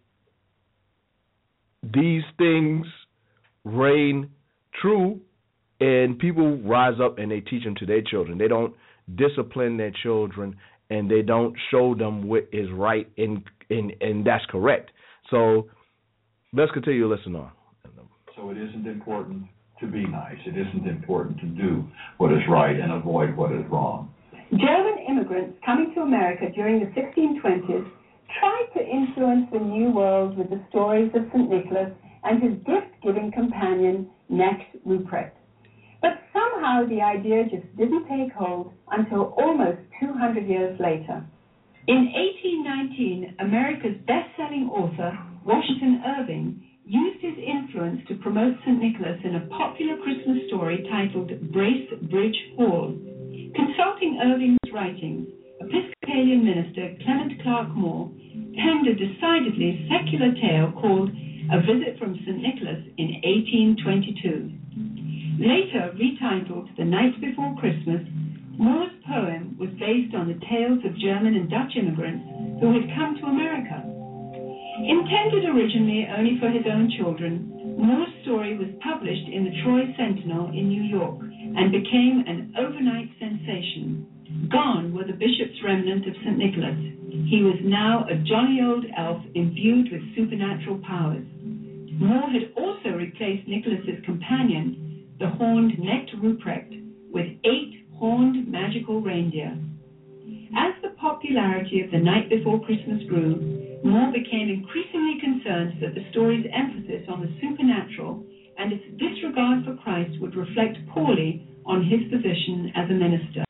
[SPEAKER 3] these things reign true, and people rise up and they teach them to their children. They don't discipline their children, and they don't show them what is right and and, and that's correct. So let's continue to listen on.
[SPEAKER 15] So it isn't important to be nice. It isn't important to do what is right and avoid what is wrong.
[SPEAKER 4] German immigrants coming to America during the sixteen twenties tried to influence the New World with the stories of Saint Nicholas and his gift-giving companion, Knecht Ruprecht. But somehow the idea just didn't take hold until almost two hundred years later. In eighteen nineteen, America's best-selling author, Washington Irving, used his influence to promote Saint Nicholas in a popular Christmas story titled Bracebridge Hall. Consulting Irving's writings, Episcopalian minister Clement Clark Moore penned a decidedly secular tale called A Visit from Saint Nicholas in eighteen twenty-two. Later retitled The Night Before Christmas, Moore's poem was based on the tales of German and Dutch immigrants who had come to America. Intended originally only for his own children, Moore's story was published in the Troy Sentinel in New York and became an overnight sensation. Gone were the bishop's remnant of Saint Nicholas. He was now a jolly old elf imbued with supernatural powers. Moore had also replaced Nicholas's companion, the horned Knecht Ruprecht, with eight horned magical reindeer. As the popularity of The Night Before Christmas grew, Moore became increasingly concerned that the story's emphasis on the supernatural and its disregard for Christ would reflect poorly on his position as a minister.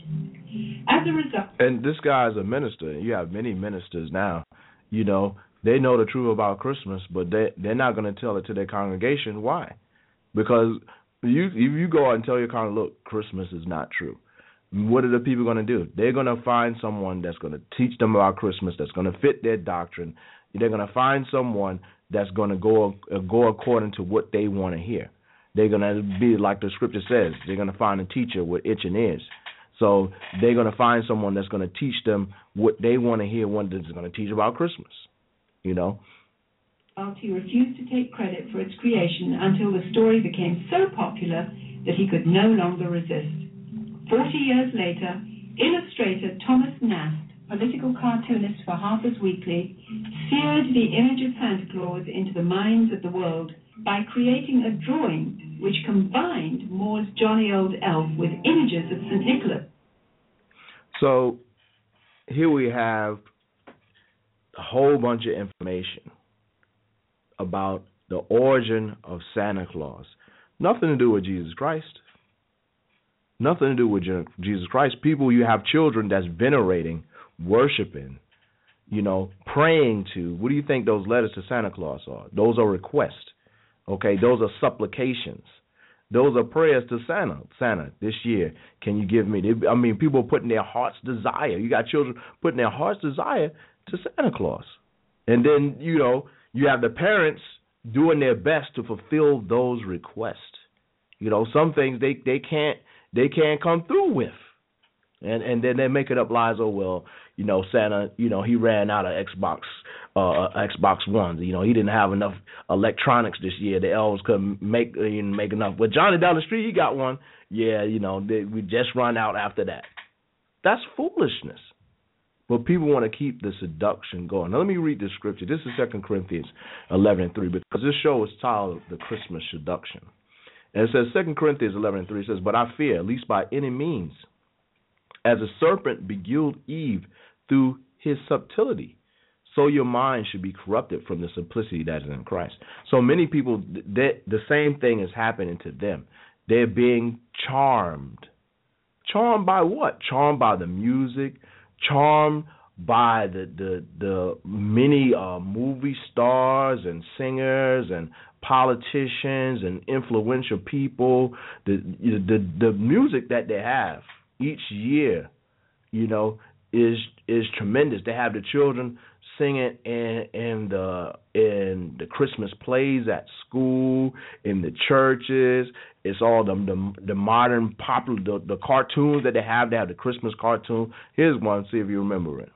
[SPEAKER 4] As a result,
[SPEAKER 3] and this guy is a minister. You have many ministers now. You know, they know the truth about Christmas, but they they're not going to tell it to their congregation. Why? Because you if you go out and tell your congregation, look, Christmas is not true. What are the people going to do? They're going to find someone that's going to teach them about Christmas, that's going to fit their doctrine. They're going to find someone that's going to go uh, go according to what they want to hear. They're going to be like the scripture says. They're going to find a teacher with itching ears. So they're going to find someone that's going to teach them what they want to hear, one that's going to teach about Christmas, you know.
[SPEAKER 4] He refused to take credit for its creation until the story became so popular that he could no longer resist. Forty years later, illustrator Thomas Nast, political cartoonist for Harper's Weekly, seared the image of Santa Claus into the minds of the world by creating a drawing which combined Moore's jolly old elf with images of Saint Nicholas.
[SPEAKER 3] So here we have a whole bunch of information about the origin of Santa Claus. Nothing to do with Jesus Christ. Nothing to do with Jesus Christ. People, you have children that's venerating, worshiping, you know, praying to. What do you think those letters to Santa Claus are? Those are requests. Okay, those are supplications. Those are prayers to Santa. Santa, this year, can you give me? They, I mean, people are putting their heart's desire. You got children putting their heart's desire to Santa Claus. And then, you know, you have the parents doing their best to fulfill those requests. You know, some things they, they can't they can't come through with. And and then they make it up lies. Oh, well, you know, Santa, you know, he ran out of Xbox uh, Xbox Ones. You know, he didn't have enough electronics this year. The elves couldn't make uh, make enough. But Johnny down the street, he got one. Yeah, you know, they, we just run out after that. That's foolishness. But people want to keep the seduction going. Now, let me read this scripture. This is Second Corinthians eleven and three, because this show is titled The Christmas Seduction. And it says, Second Corinthians eleven and three says, but I fear, at least by any means, as a serpent beguiled Eve through his subtlety, so your mind should be corrupted from the simplicity that is in Christ. So many people, they, the same thing is happening to them. They're being charmed. Charmed by what? Charmed by the music, charmed by the the, the many uh, movie stars and singers and politicians and influential people, the the the music that they have each year, you know, is is tremendous. They have the children singing in in the in the Christmas plays at school, in the churches. It's all the the, the modern popular the, the cartoons that they have. They have the Christmas cartoon. Here's one. See if you remember it.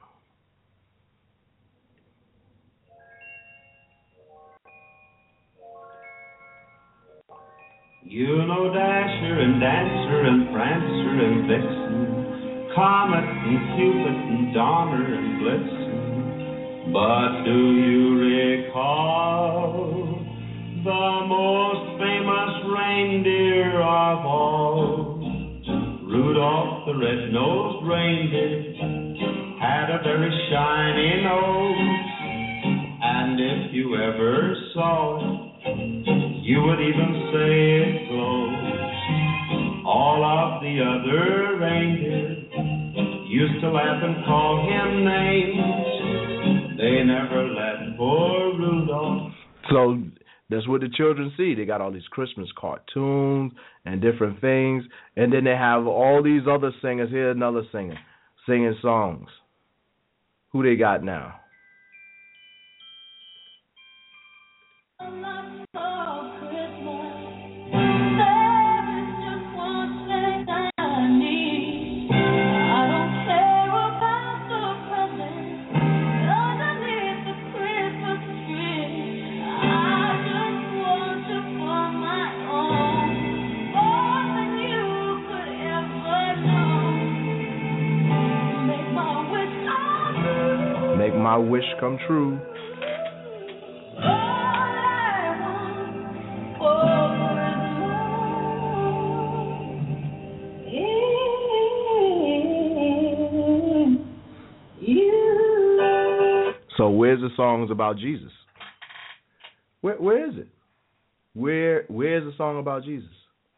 [SPEAKER 16] You know Dasher and Dancer and Prancer and Vixen, Comet and Cupid and Donner and Blitzen. But do you recall the most famous reindeer of all? Rudolph the red-nosed reindeer had a very shiny nose, and if you ever saw it, you would even say it glows. All of the other reindeer used to laugh and call him names. They never let poor Rudolph.
[SPEAKER 3] So that's what the children see. They got all these Christmas cartoons and different things, and then they have all these other singers. Here's another singer singing songs. Who they got now? My wish come true. So where's the songs about Jesus? Where where is it? Where where's the song about Jesus?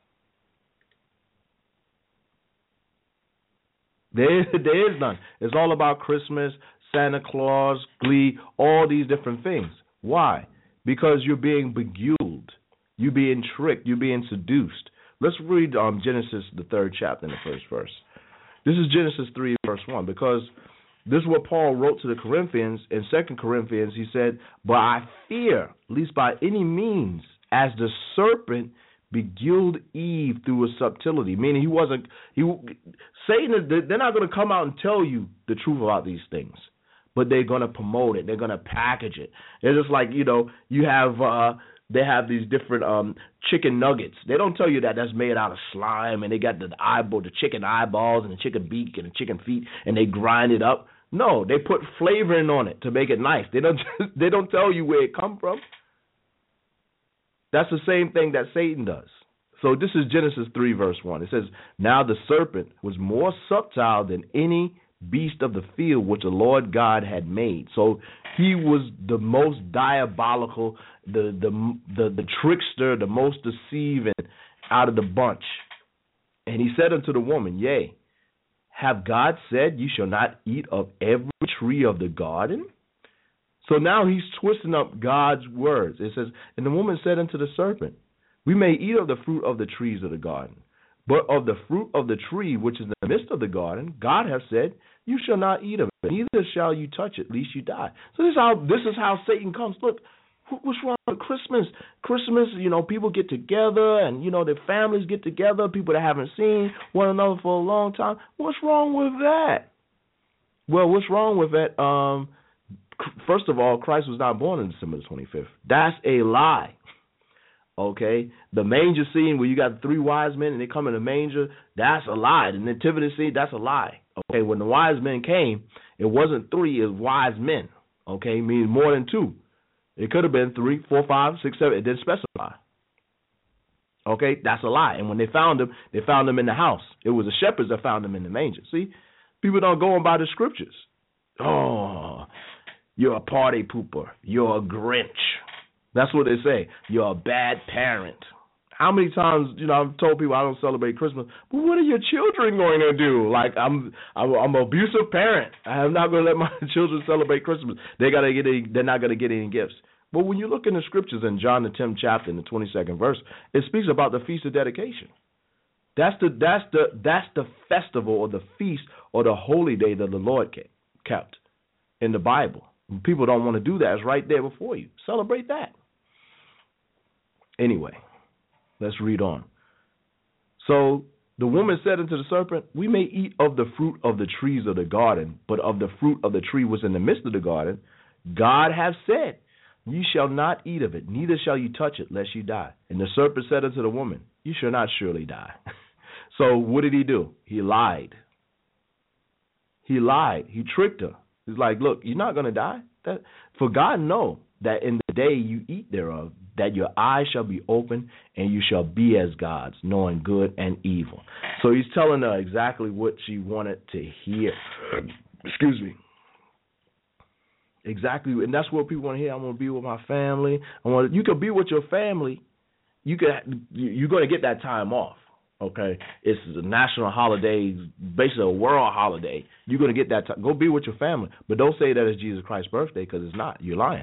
[SPEAKER 3] There there is none. It's all about Christmas, Santa Claus, Glee, all these different things. Why? Because you're being beguiled. You're being tricked. You're being seduced. Let's read um, Genesis, the third chapter, in the first verse. This is Genesis three, verse one, because this is what Paul wrote to the Corinthians. In Second Corinthians, he said, but I fear, at least by any means, as the serpent beguiled Eve through a subtlety, meaning he wasn't, he, Satan, they're not going to come out and tell you the truth about these things, but they're going to promote it. They're going to package it. It's just like, you know, you have, uh, they have these different um, chicken nuggets. They don't tell you that that's made out of slime, and they got the eyeball, the chicken eyeballs and the chicken beak and the chicken feet, and they grind it up. No, they put flavoring on it to make it nice. They don't, they don't tell you where it come from. That's the same thing that Satan does. So this is Genesis three, verse one. It says, now the serpent was more subtle than any beast of the field which the Lord God had made. So he was the most diabolical, the the the, the trickster, the most deceiving out of the bunch. And he said unto the woman, yea, have God said, you shall not eat of every tree of the garden? So now he's twisting up God's words. It says, and the woman said unto the serpent, We may eat of the fruit of the trees of the garden, but of the fruit of the tree which is in the midst of the garden, God hath said, you shall not eat of it, neither shall you touch it, lest you die. So this is how this is how Satan comes. Look, what's wrong with Christmas? Christmas, you know, people get together and, you know, their families get together, people that haven't seen one another for a long time. What's wrong with that? Well, what's wrong with that? Um, first of all, Christ was not born on December the twenty-fifth. That's a lie. Okay? The manger scene where you got three wise men and they come in a manger, that's a lie. The nativity scene, that's a lie. Okay? When the wise men came, it wasn't three, it was wise men. Okay? Meaning more than two. It could have been three, four, five, six, seven. It didn't specify. Okay? That's a lie. And when they found them, they found them in the house. It was the shepherds that found them in the manger. See? People don't go on by the scriptures. Oh, you're a party pooper. You're a Grinch. That's what they say. You're a bad parent. How many times, you know, I've told people I don't celebrate Christmas, but what are your children going to do? Like, I'm I'm, I'm an abusive parent. I'm not going to let my children celebrate Christmas. They gotta get any, they're not going to get any gifts. But when you look in the scriptures in John the tenth chapter in the twenty-second verse, it speaks about the Feast of Dedication. That's the that's the that's the festival or the feast or the holy day that the Lord kept in the Bible. People don't want to do that. It's right there before you. Celebrate that. Anyway, let's read on. So the woman said unto the serpent, we may eat of the fruit of the trees of the garden, but of the fruit of the tree which in the midst of the garden, God hath said, ye shall not eat of it, neither shall you touch it, lest you die. And the serpent said unto the woman, you shall not surely die. So what did he do? He lied. He lied. He tricked her. He's like, look, you're not going to die. That, for God know that in the day you eat thereof, that your eyes shall be open and you shall be as gods, knowing good and evil. So he's telling her exactly what she wanted to hear. Excuse me. Exactly, and that's what people want to hear. I want to be with my family. I want. You can be with your family. You can. You're going to get that time off. Okay, it's a national holiday, basically a world holiday. You're going to get that time. Go be with your family, but don't say that it's Jesus Christ's birthday because it's not. You're lying.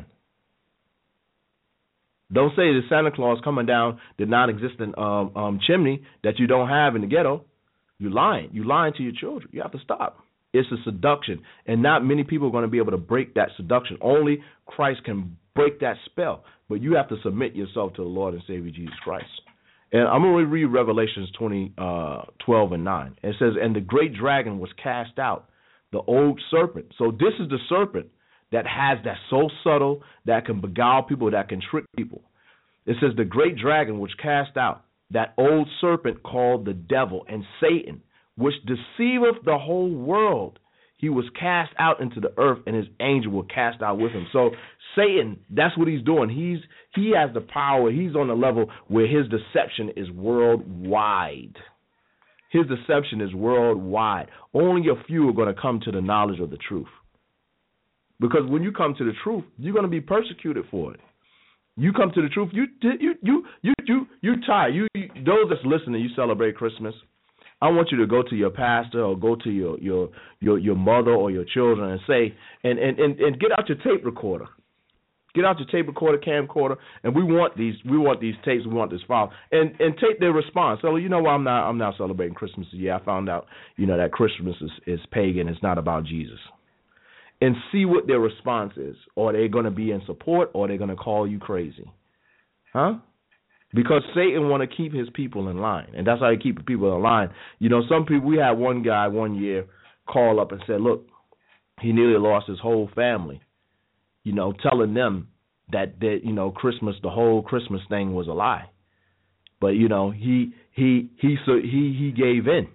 [SPEAKER 3] Don't say that Santa Claus coming down the non-existent um, um, chimney that you don't have in the ghetto. You're lying. You're lying to your children. You have to stop. It's a seduction, and not many people are going to be able to break that seduction. Only Christ can break that spell, but you have to submit yourself to the Lord and Savior Jesus Christ. And I'm going to read Revelations twenty, uh, twelve and nine. It says, and the great dragon was cast out, the old serpent. So this is the serpent that has that so subtle, that can beguile people, that can trick people. It says, the great dragon was cast out, that old serpent called the devil and Satan, which deceiveth the whole world. He was cast out into the earth, and his angel were cast out with him. So Satan, that's what he's doing. He's he has the power. He's on the level where his deception is worldwide. His deception is worldwide. Only a few are going to come to the knowledge of the truth. Because when you come to the truth, you're going to be persecuted for it. You come to the truth, you you you you you you tired. You, you those that's listening, you celebrate Christmas. I want you to go to your pastor or go to your your your, your mother or your children and say and, and, and, and get out your tape recorder. Get out your tape recorder, camcorder, and we want these we want these tapes, we want this file. And and take their response. So you know what, I'm not I'm not celebrating Christmas. Yeah, I found out, you know, that Christmas is, is pagan, it's not about Jesus. And see what their response is. Are they going to be in support, or are they going to call you crazy? Huh? Because Satan want to keep his people in line, and that's how he keeps people in line. You know, some people, we had one guy one year call up and said, look, he nearly lost his whole family, you know, telling them that, that you know, Christmas, the whole Christmas thing was a lie. But, you know, he he he so he he gave in.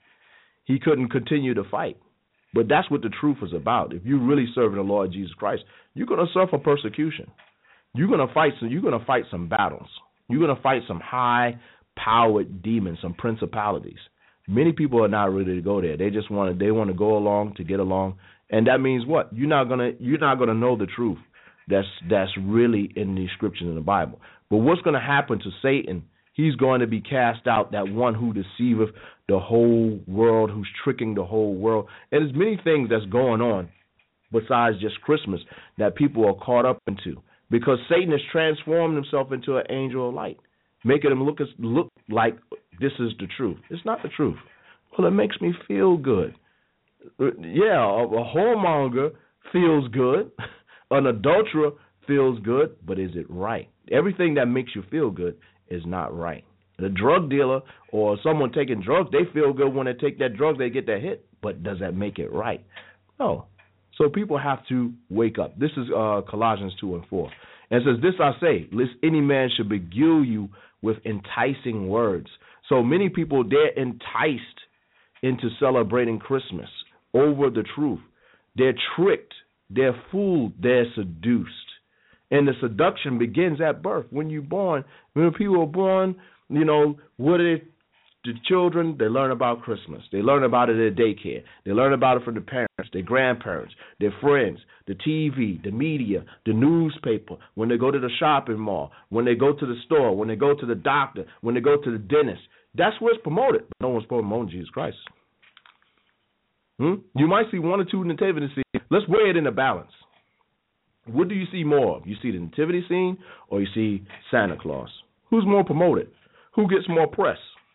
[SPEAKER 3] He couldn't continue to fight. But that's what the truth is about. If you're really serving the Lord Jesus Christ, you're going to suffer persecution. You're going to fight some. You're going to fight some battles. You're going to fight some high-powered demons, some principalities. Many people are not ready to go there. They just want to. They want to go along to get along, and that means what? You're not gonna. You're not gonna know the truth. That's that's really in the scriptures in the Bible. But what's going to happen to Satan? He's going to be cast out, that one who deceiveth the whole world, who's tricking the whole world. And there's many things that's going on besides just Christmas that people are caught up into, because Satan has transformed himself into an angel of light. making them look as, look like this is the truth. It's not the truth. Well, it makes me feel good. Yeah, a, a whoremonger feels good. An adulterer feels good, but is it right? Everything that makes you feel good is not right. The drug dealer or someone taking drugs, they feel good when they take that drug, they get that hit, but does that make it right? No. So people have to wake up. This is uh, Colossians two and four. And it says, this I say, lest any man should beguile you with enticing words. So many people, they're enticed into celebrating Christmas over the truth. They're tricked, they're fooled, they're seduced. And the seduction begins at birth. When you're born, when people are born, you know, what are they, the children, they learn about Christmas. They learn about it at daycare. They learn about it from the parents, their grandparents, their friends, the T V, the media, the newspaper, when they go to the shopping mall, when they go to the store, when they go to the doctor, when they go to the dentist. That's what's promoted. But no one's promoting Jesus Christ. Hmm? You might see one or two nativity scenes. Let's weigh it in a balance. What do you see more of? You see the nativity scene or you see Santa Claus? Who's more promoted? Who gets more press?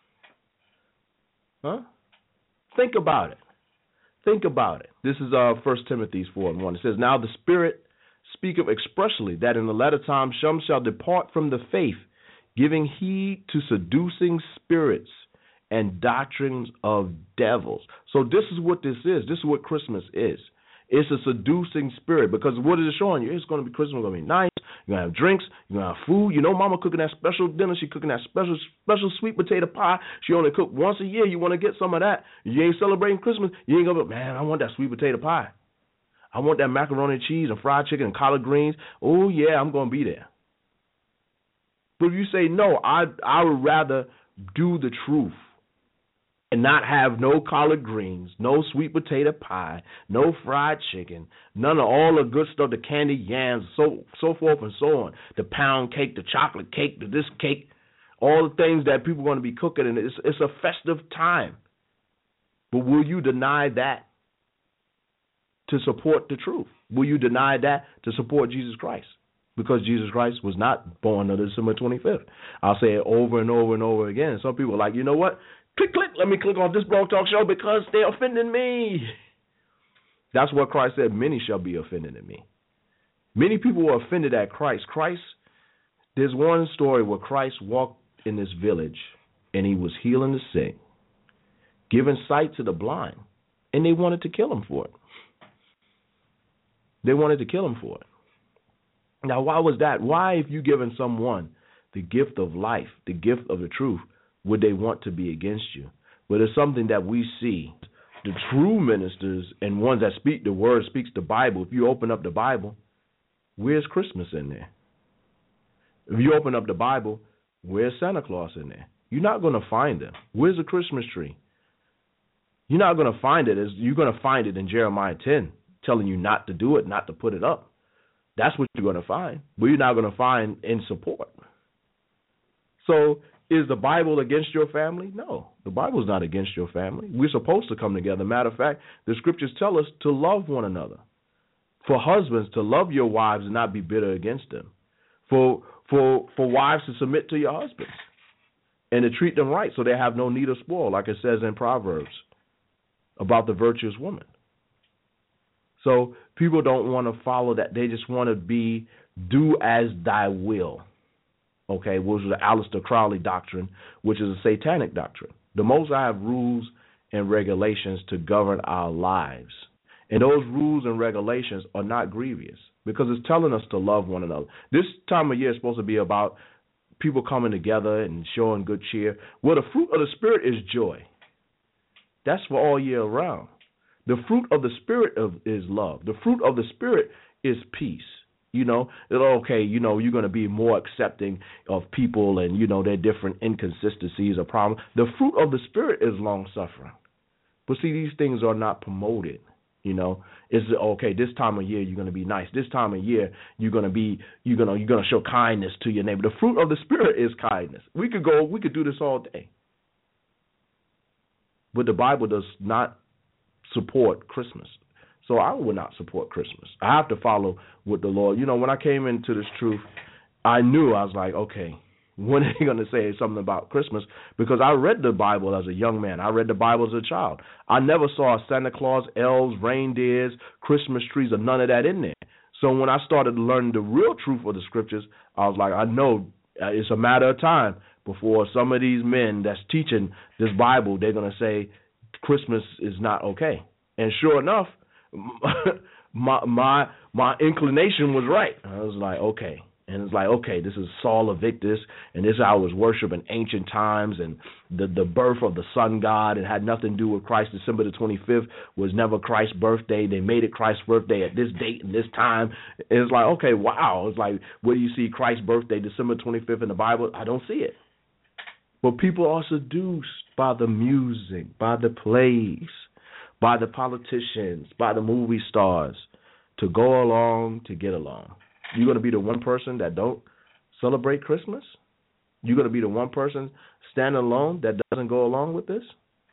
[SPEAKER 3] Huh? Think about it. Think about it. This is uh, First Timothy four and one. It says, now the Spirit speaketh expressly that in the latter time some shall depart from the faith, giving heed to seducing spirits and doctrines of devils. So this is what this is. This is what Christmas is. It's a seducing spirit, because what is it showing you? It's going to be Christmas. It's going to be nice. You're going to have drinks. You're going to have food. You know, Mama cooking that special dinner. She cooking that special special sweet potato pie. She only cook once a year. You want to get some of that. You ain't celebrating Christmas. You ain't going to be, man, I want that sweet potato pie. I want that macaroni and cheese and fried chicken and collard greens. Oh, yeah, I'm going to be there. But if you say, no, I I would rather do the truth and not have no collard greens, no sweet potato pie, no fried chicken, none of all the good stuff, the candy yams, so so forth and so on, the pound cake, the chocolate cake, the this cake, all the things that people are going to be cooking, and it's, it's a festive time. But will you deny that to support the truth? Will you deny that to support Jesus Christ? Because Jesus Christ was not born on December twenty-fifth. I'll say it over and over and over again. Some people are like, you know what? Click, click, let me click on this Blog Talk Show because they're offending me. That's what Christ said, many shall be offended at me. Many people were offended at Christ. Christ, there's one story where Christ walked in this village and he was healing the sick, giving sight to the blind, and they wanted to kill him for it. They wanted to kill him for it. Now, why was that? Why, if you're giving someone the gift of life, the gift of the truth, would they want to be against you? But it's something that we see. The true ministers and ones that speak the word, speaks the Bible. If you open up the Bible, where's Christmas in there? If you open up the Bible, where's Santa Claus in there? You're not going to find them. Where's the Christmas tree? You're not going to find it. You're going to find it in Jeremiah ten, telling you not to do it, not to put it up. That's what you're going to find. But you're not going to find in support. So, is the Bible against your family? No, the Bible is not against your family. We're supposed to come together. Matter of fact, the scriptures tell us to love one another. For husbands, to love your wives and not be bitter against them. For for for wives to submit to your husbands and to treat them right so they have no need of spoil, like it says in Proverbs about the virtuous woman. So people don't want to follow that. They just want to be do as thy will. Okay, which is the Aleister Crowley doctrine, which is a satanic doctrine. The Most High have rules and regulations to govern our lives. And those rules and regulations are not grievous because it's telling us to love one another. This time of year is supposed to be about people coming together and showing good cheer. Well, the fruit of the Spirit is joy. That's for all year round. The fruit of the Spirit of, is love. The fruit of the Spirit is peace. You know, okay, you know, you're going to be more accepting of people and, you know, their different inconsistencies or problems. The fruit of the Spirit is long-suffering. But see, these things are not promoted, you know. It's, okay, this time of year you're going to be nice. This time of year you're going to be, you're going to, you're going to show kindness to your neighbor. The fruit of the Spirit is kindness. We could go, we could do this all day. But the Bible does not support Christmas. So I would not support Christmas. I have to follow with the Lord. You know, when I came into this truth, I knew, I was like, okay, when are they going to say something about Christmas? Because I read the Bible as a young man. I read the Bible as a child. I never saw Santa Claus, elves, reindeers, Christmas trees, or none of that in there. So when I started learning the real truth of the scriptures, I was like, I know it's a matter of time before some of these men that's teaching this Bible, they're going to say Christmas is not okay. And sure enough, my my my inclination was right. I was like, okay. And it's like, okay, this is Sol Invictus, and this is how it was worshipped in ancient times, and the, the birth of the sun god. It had nothing to do with Christ. December the twenty-fifth was never Christ's birthday. They made it Christ's birthday at this date and this time. It's like, okay, wow. It's like, where do you see Christ's birthday, December twenty-fifth in the Bible? I don't see it. But people are seduced by the music, by the plays, by the politicians, by the movie stars, to go along, to get along. You're going to be the one person that don't celebrate Christmas? You're going to be the one person standing alone that doesn't go along with this?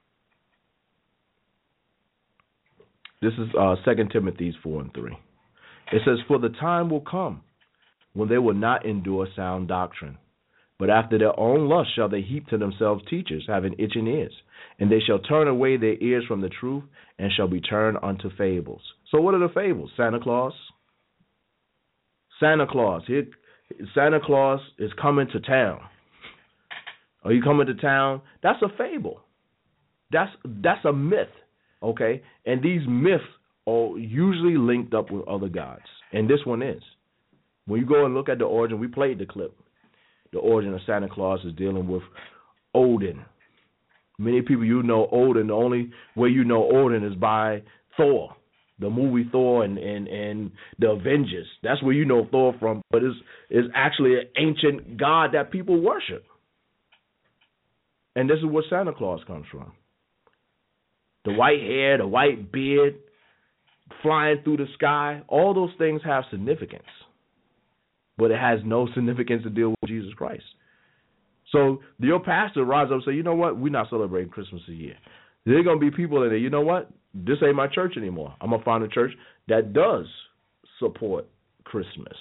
[SPEAKER 3] This is uh, Second Timothy four and three. It says, for the time will come when they will not endure sound doctrine, but after their own lust shall they heap to themselves teachers, having itching ears. And they shall turn away their ears from the truth, and shall be turned unto fables. So what are the fables? Santa Claus? Santa Claus. Here, Santa Claus is coming to town. Are you coming to town? That's a fable. That's that's a myth, okay? And these myths are usually linked up with other gods. And this one is. When you go and look at the origin, we played the clip. The origin of Santa Claus is dealing with Odin. Many people, you know Odin. The only way you know Odin is by Thor. The movie Thor and, and, and the Avengers. That's where you know Thor from. But it's, it's actually an ancient god that people worship. And this is where Santa Claus comes from. The white hair, the white beard, flying through the sky. All those things have significance. But it has no significance to deal with Jesus Christ. So your pastor rises up and say, you know what? We're not celebrating Christmas a year. There are going to be people in there, you know what? This ain't my church anymore. I'm going to find a church that does support Christmas.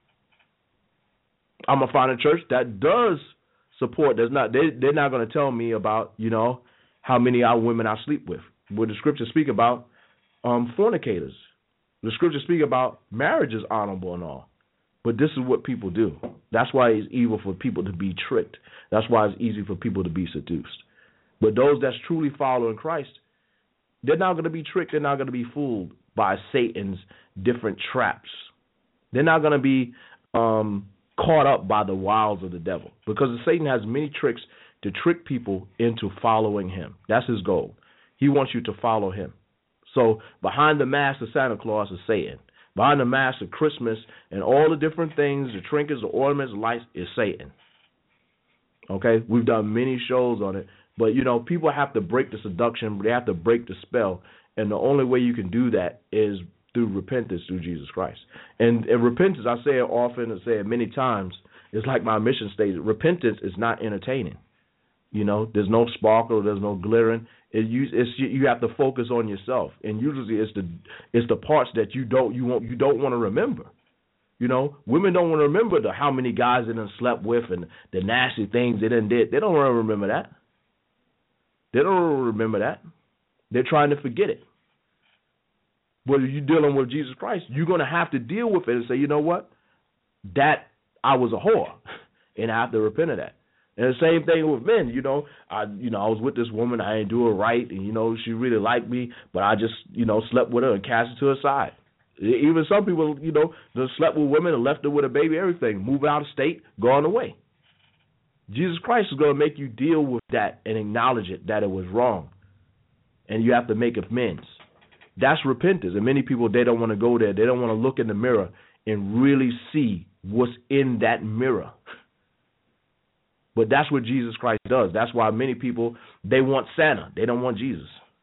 [SPEAKER 3] I'm going to find a church that does support. There's not, they, they're not going to tell me about, you know, how many our women I sleep with. Where the scriptures speak about um, fornicators. The scriptures speak about marriage is honorable and all. But this is what people do. That's why it's evil for people to be tricked. That's why it's easy for people to be seduced. But those that's truly following Christ, they're not going to be tricked. They're not going to be fooled by Satan's different traps. They're not going to be um, caught up by the wiles of the devil. Because Satan has many tricks to trick people into following him. That's his goal. He wants you to follow him. So behind the mask of Santa Claus is Satan. Behind the mask of Christmas and all the different things, the trinkets, the ornaments, the lights, is Satan. Okay? We've done many shows on it. But, you know, people have to break the seduction. They have to break the spell. And the only way you can do that is through repentance through Jesus Christ. And, and repentance, I say it often and say it many times, it's like my mission statement. Repentance is not entertaining. You know, there's no sparkle, there's no glittering. It, you, it's, you have to focus on yourself, and usually it's the it's the parts that you don't you want you don't want to remember. You know, women don't want to remember the how many guys they done slept with and the nasty things they done did. They don't want to remember that. They don't remember that. They're trying to forget it. But if you're dealing with Jesus Christ, you're going to have to deal with it and say, you know what, that I was a whore, and I have to repent of that. And the same thing with men, you know, I you know, I was with this woman, I didn't do her right, and, you know, she really liked me, but I just, you know, slept with her and cast her to the side. Even some people, you know, just slept with women and left her with a baby, everything, move out of state, gone away. Jesus Christ is going to make you deal with that and acknowledge it, that it was wrong. And you have to make amends. That's repentance. And many people, they don't want to go there. They don't want to look in the mirror and really see what's in that mirror. But that's what Jesus Christ does. That's why many people, they want Santa. They don't want Jesus.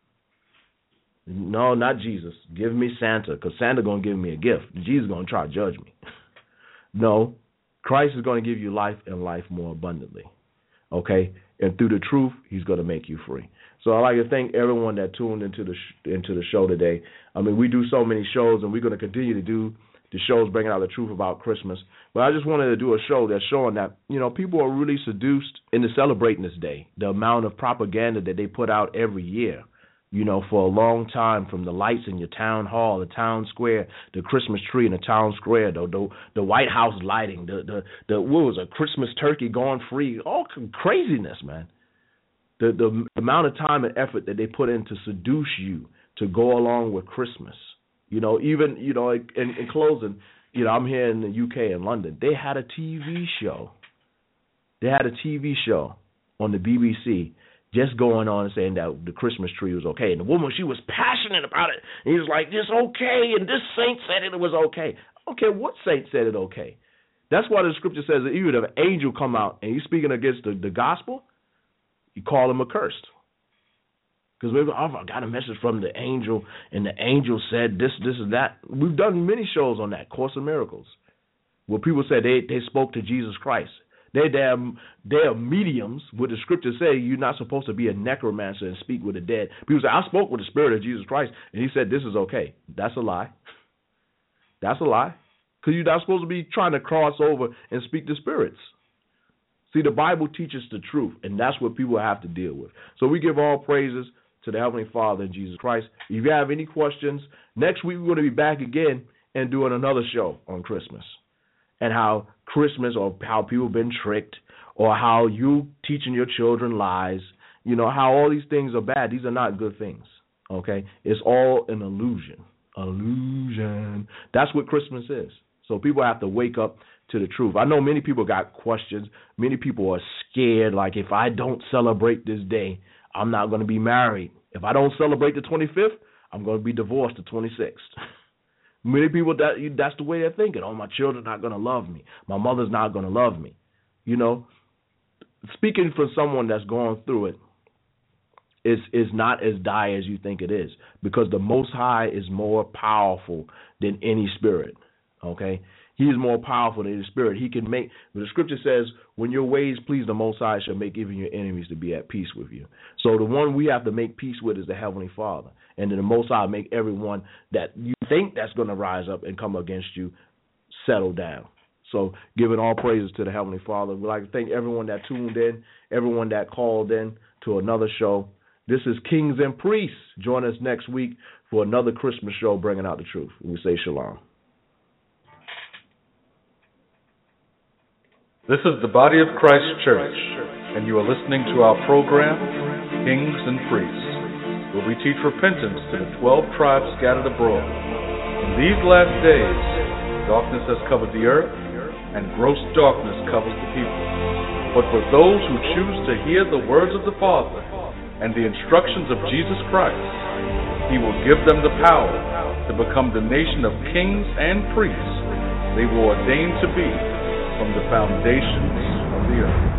[SPEAKER 3] No, not Jesus. Give me Santa, because Santa going to give me a gift. Jesus is going to try to judge me. No, Christ is going to give you life and life more abundantly. Okay? And through the truth, he's going to make you free. So I'd like to thank everyone that tuned into the sh- into the show today. I mean, we do so many shows, and we're going to continue to do the shows bringing out the truth about Christmas. But I just wanted to do a show that's showing that, you know, people are really seduced into celebrating this day. The amount of propaganda that they put out every year, you know, for a long time, from the lights in your town hall, the town square, the Christmas tree in the town square, the the, the White House lighting, the, the, the what was a Christmas turkey going free, all craziness, man. The, the amount of time and effort that they put in to seduce you to go along with Christmas. You know, even, you know, in, in closing, you know, I'm here in the U K in London. They had a T V show. They had a T V show on the B B C just going on and saying that the Christmas tree was okay. And the woman, she was passionate about it. And he was like, it's okay. And this saint said it was okay. Okay, what saint said it okay? That's why the scripture says that even if an angel come out and he's speaking against the, the gospel, you call him accursed. Because maybe, oh, I got a message from the angel, and the angel said this, this, and that. We've done many shows on that, Course of Miracles, where people said they, they spoke to Jesus Christ. They're, they're, they're mediums, what the scriptures say, you're not supposed to be a necromancer and speak with the dead. People say, I spoke with the spirit of Jesus Christ, and he said this is okay. That's a lie. That's a lie. Because you're not supposed to be trying to cross over and speak to spirits. See, the Bible teaches the truth, and that's what people have to deal with. So we give all praises to the Heavenly Father and Jesus Christ. If you have any questions, next week we're going to be back again and doing another show on Christmas and how Christmas, or how people have been tricked, or how you teaching your children lies, you know, how all these things are bad. These are not good things, okay? It's all an illusion. Illusion. That's what Christmas is. So people have to wake up to the truth. I know many people got questions. Many people are scared, like, if I don't celebrate this day, I'm not going to be married. If I don't celebrate the twenty-fifth, I'm going to be divorced the twenty-sixth. Many people, that that's the way they're thinking. Oh, my children are not going to love me. My mother's not going to love me. You know, speaking for someone that's going through it is is not as dire as you think it is, because the Most High is more powerful than any spirit, okay? He is more powerful than the spirit. He can make, the scripture says, when your ways please the Most High, shall make even your enemies to be at peace with you. So the one we have to make peace with is the Heavenly Father. And then the Most High make everyone that you think that's going to rise up and come against you settle down. So giving all praises to the Heavenly Father. We'd like to thank everyone that tuned in, everyone that called in to another show. This is Kings and Priests. Join us next week for another Christmas show bringing out the truth. We say shalom.
[SPEAKER 2] This is the Body of Christ Church, and you are listening to our program, Kings and Priests, where we teach repentance to the twelve tribes scattered abroad. In these last days, darkness has covered the earth, and gross darkness covers the people. But for those who choose to hear the words of the Father and the instructions of Jesus Christ, He will give them the power to become the nation of kings and priests they were ordained to be from the foundations of the earth.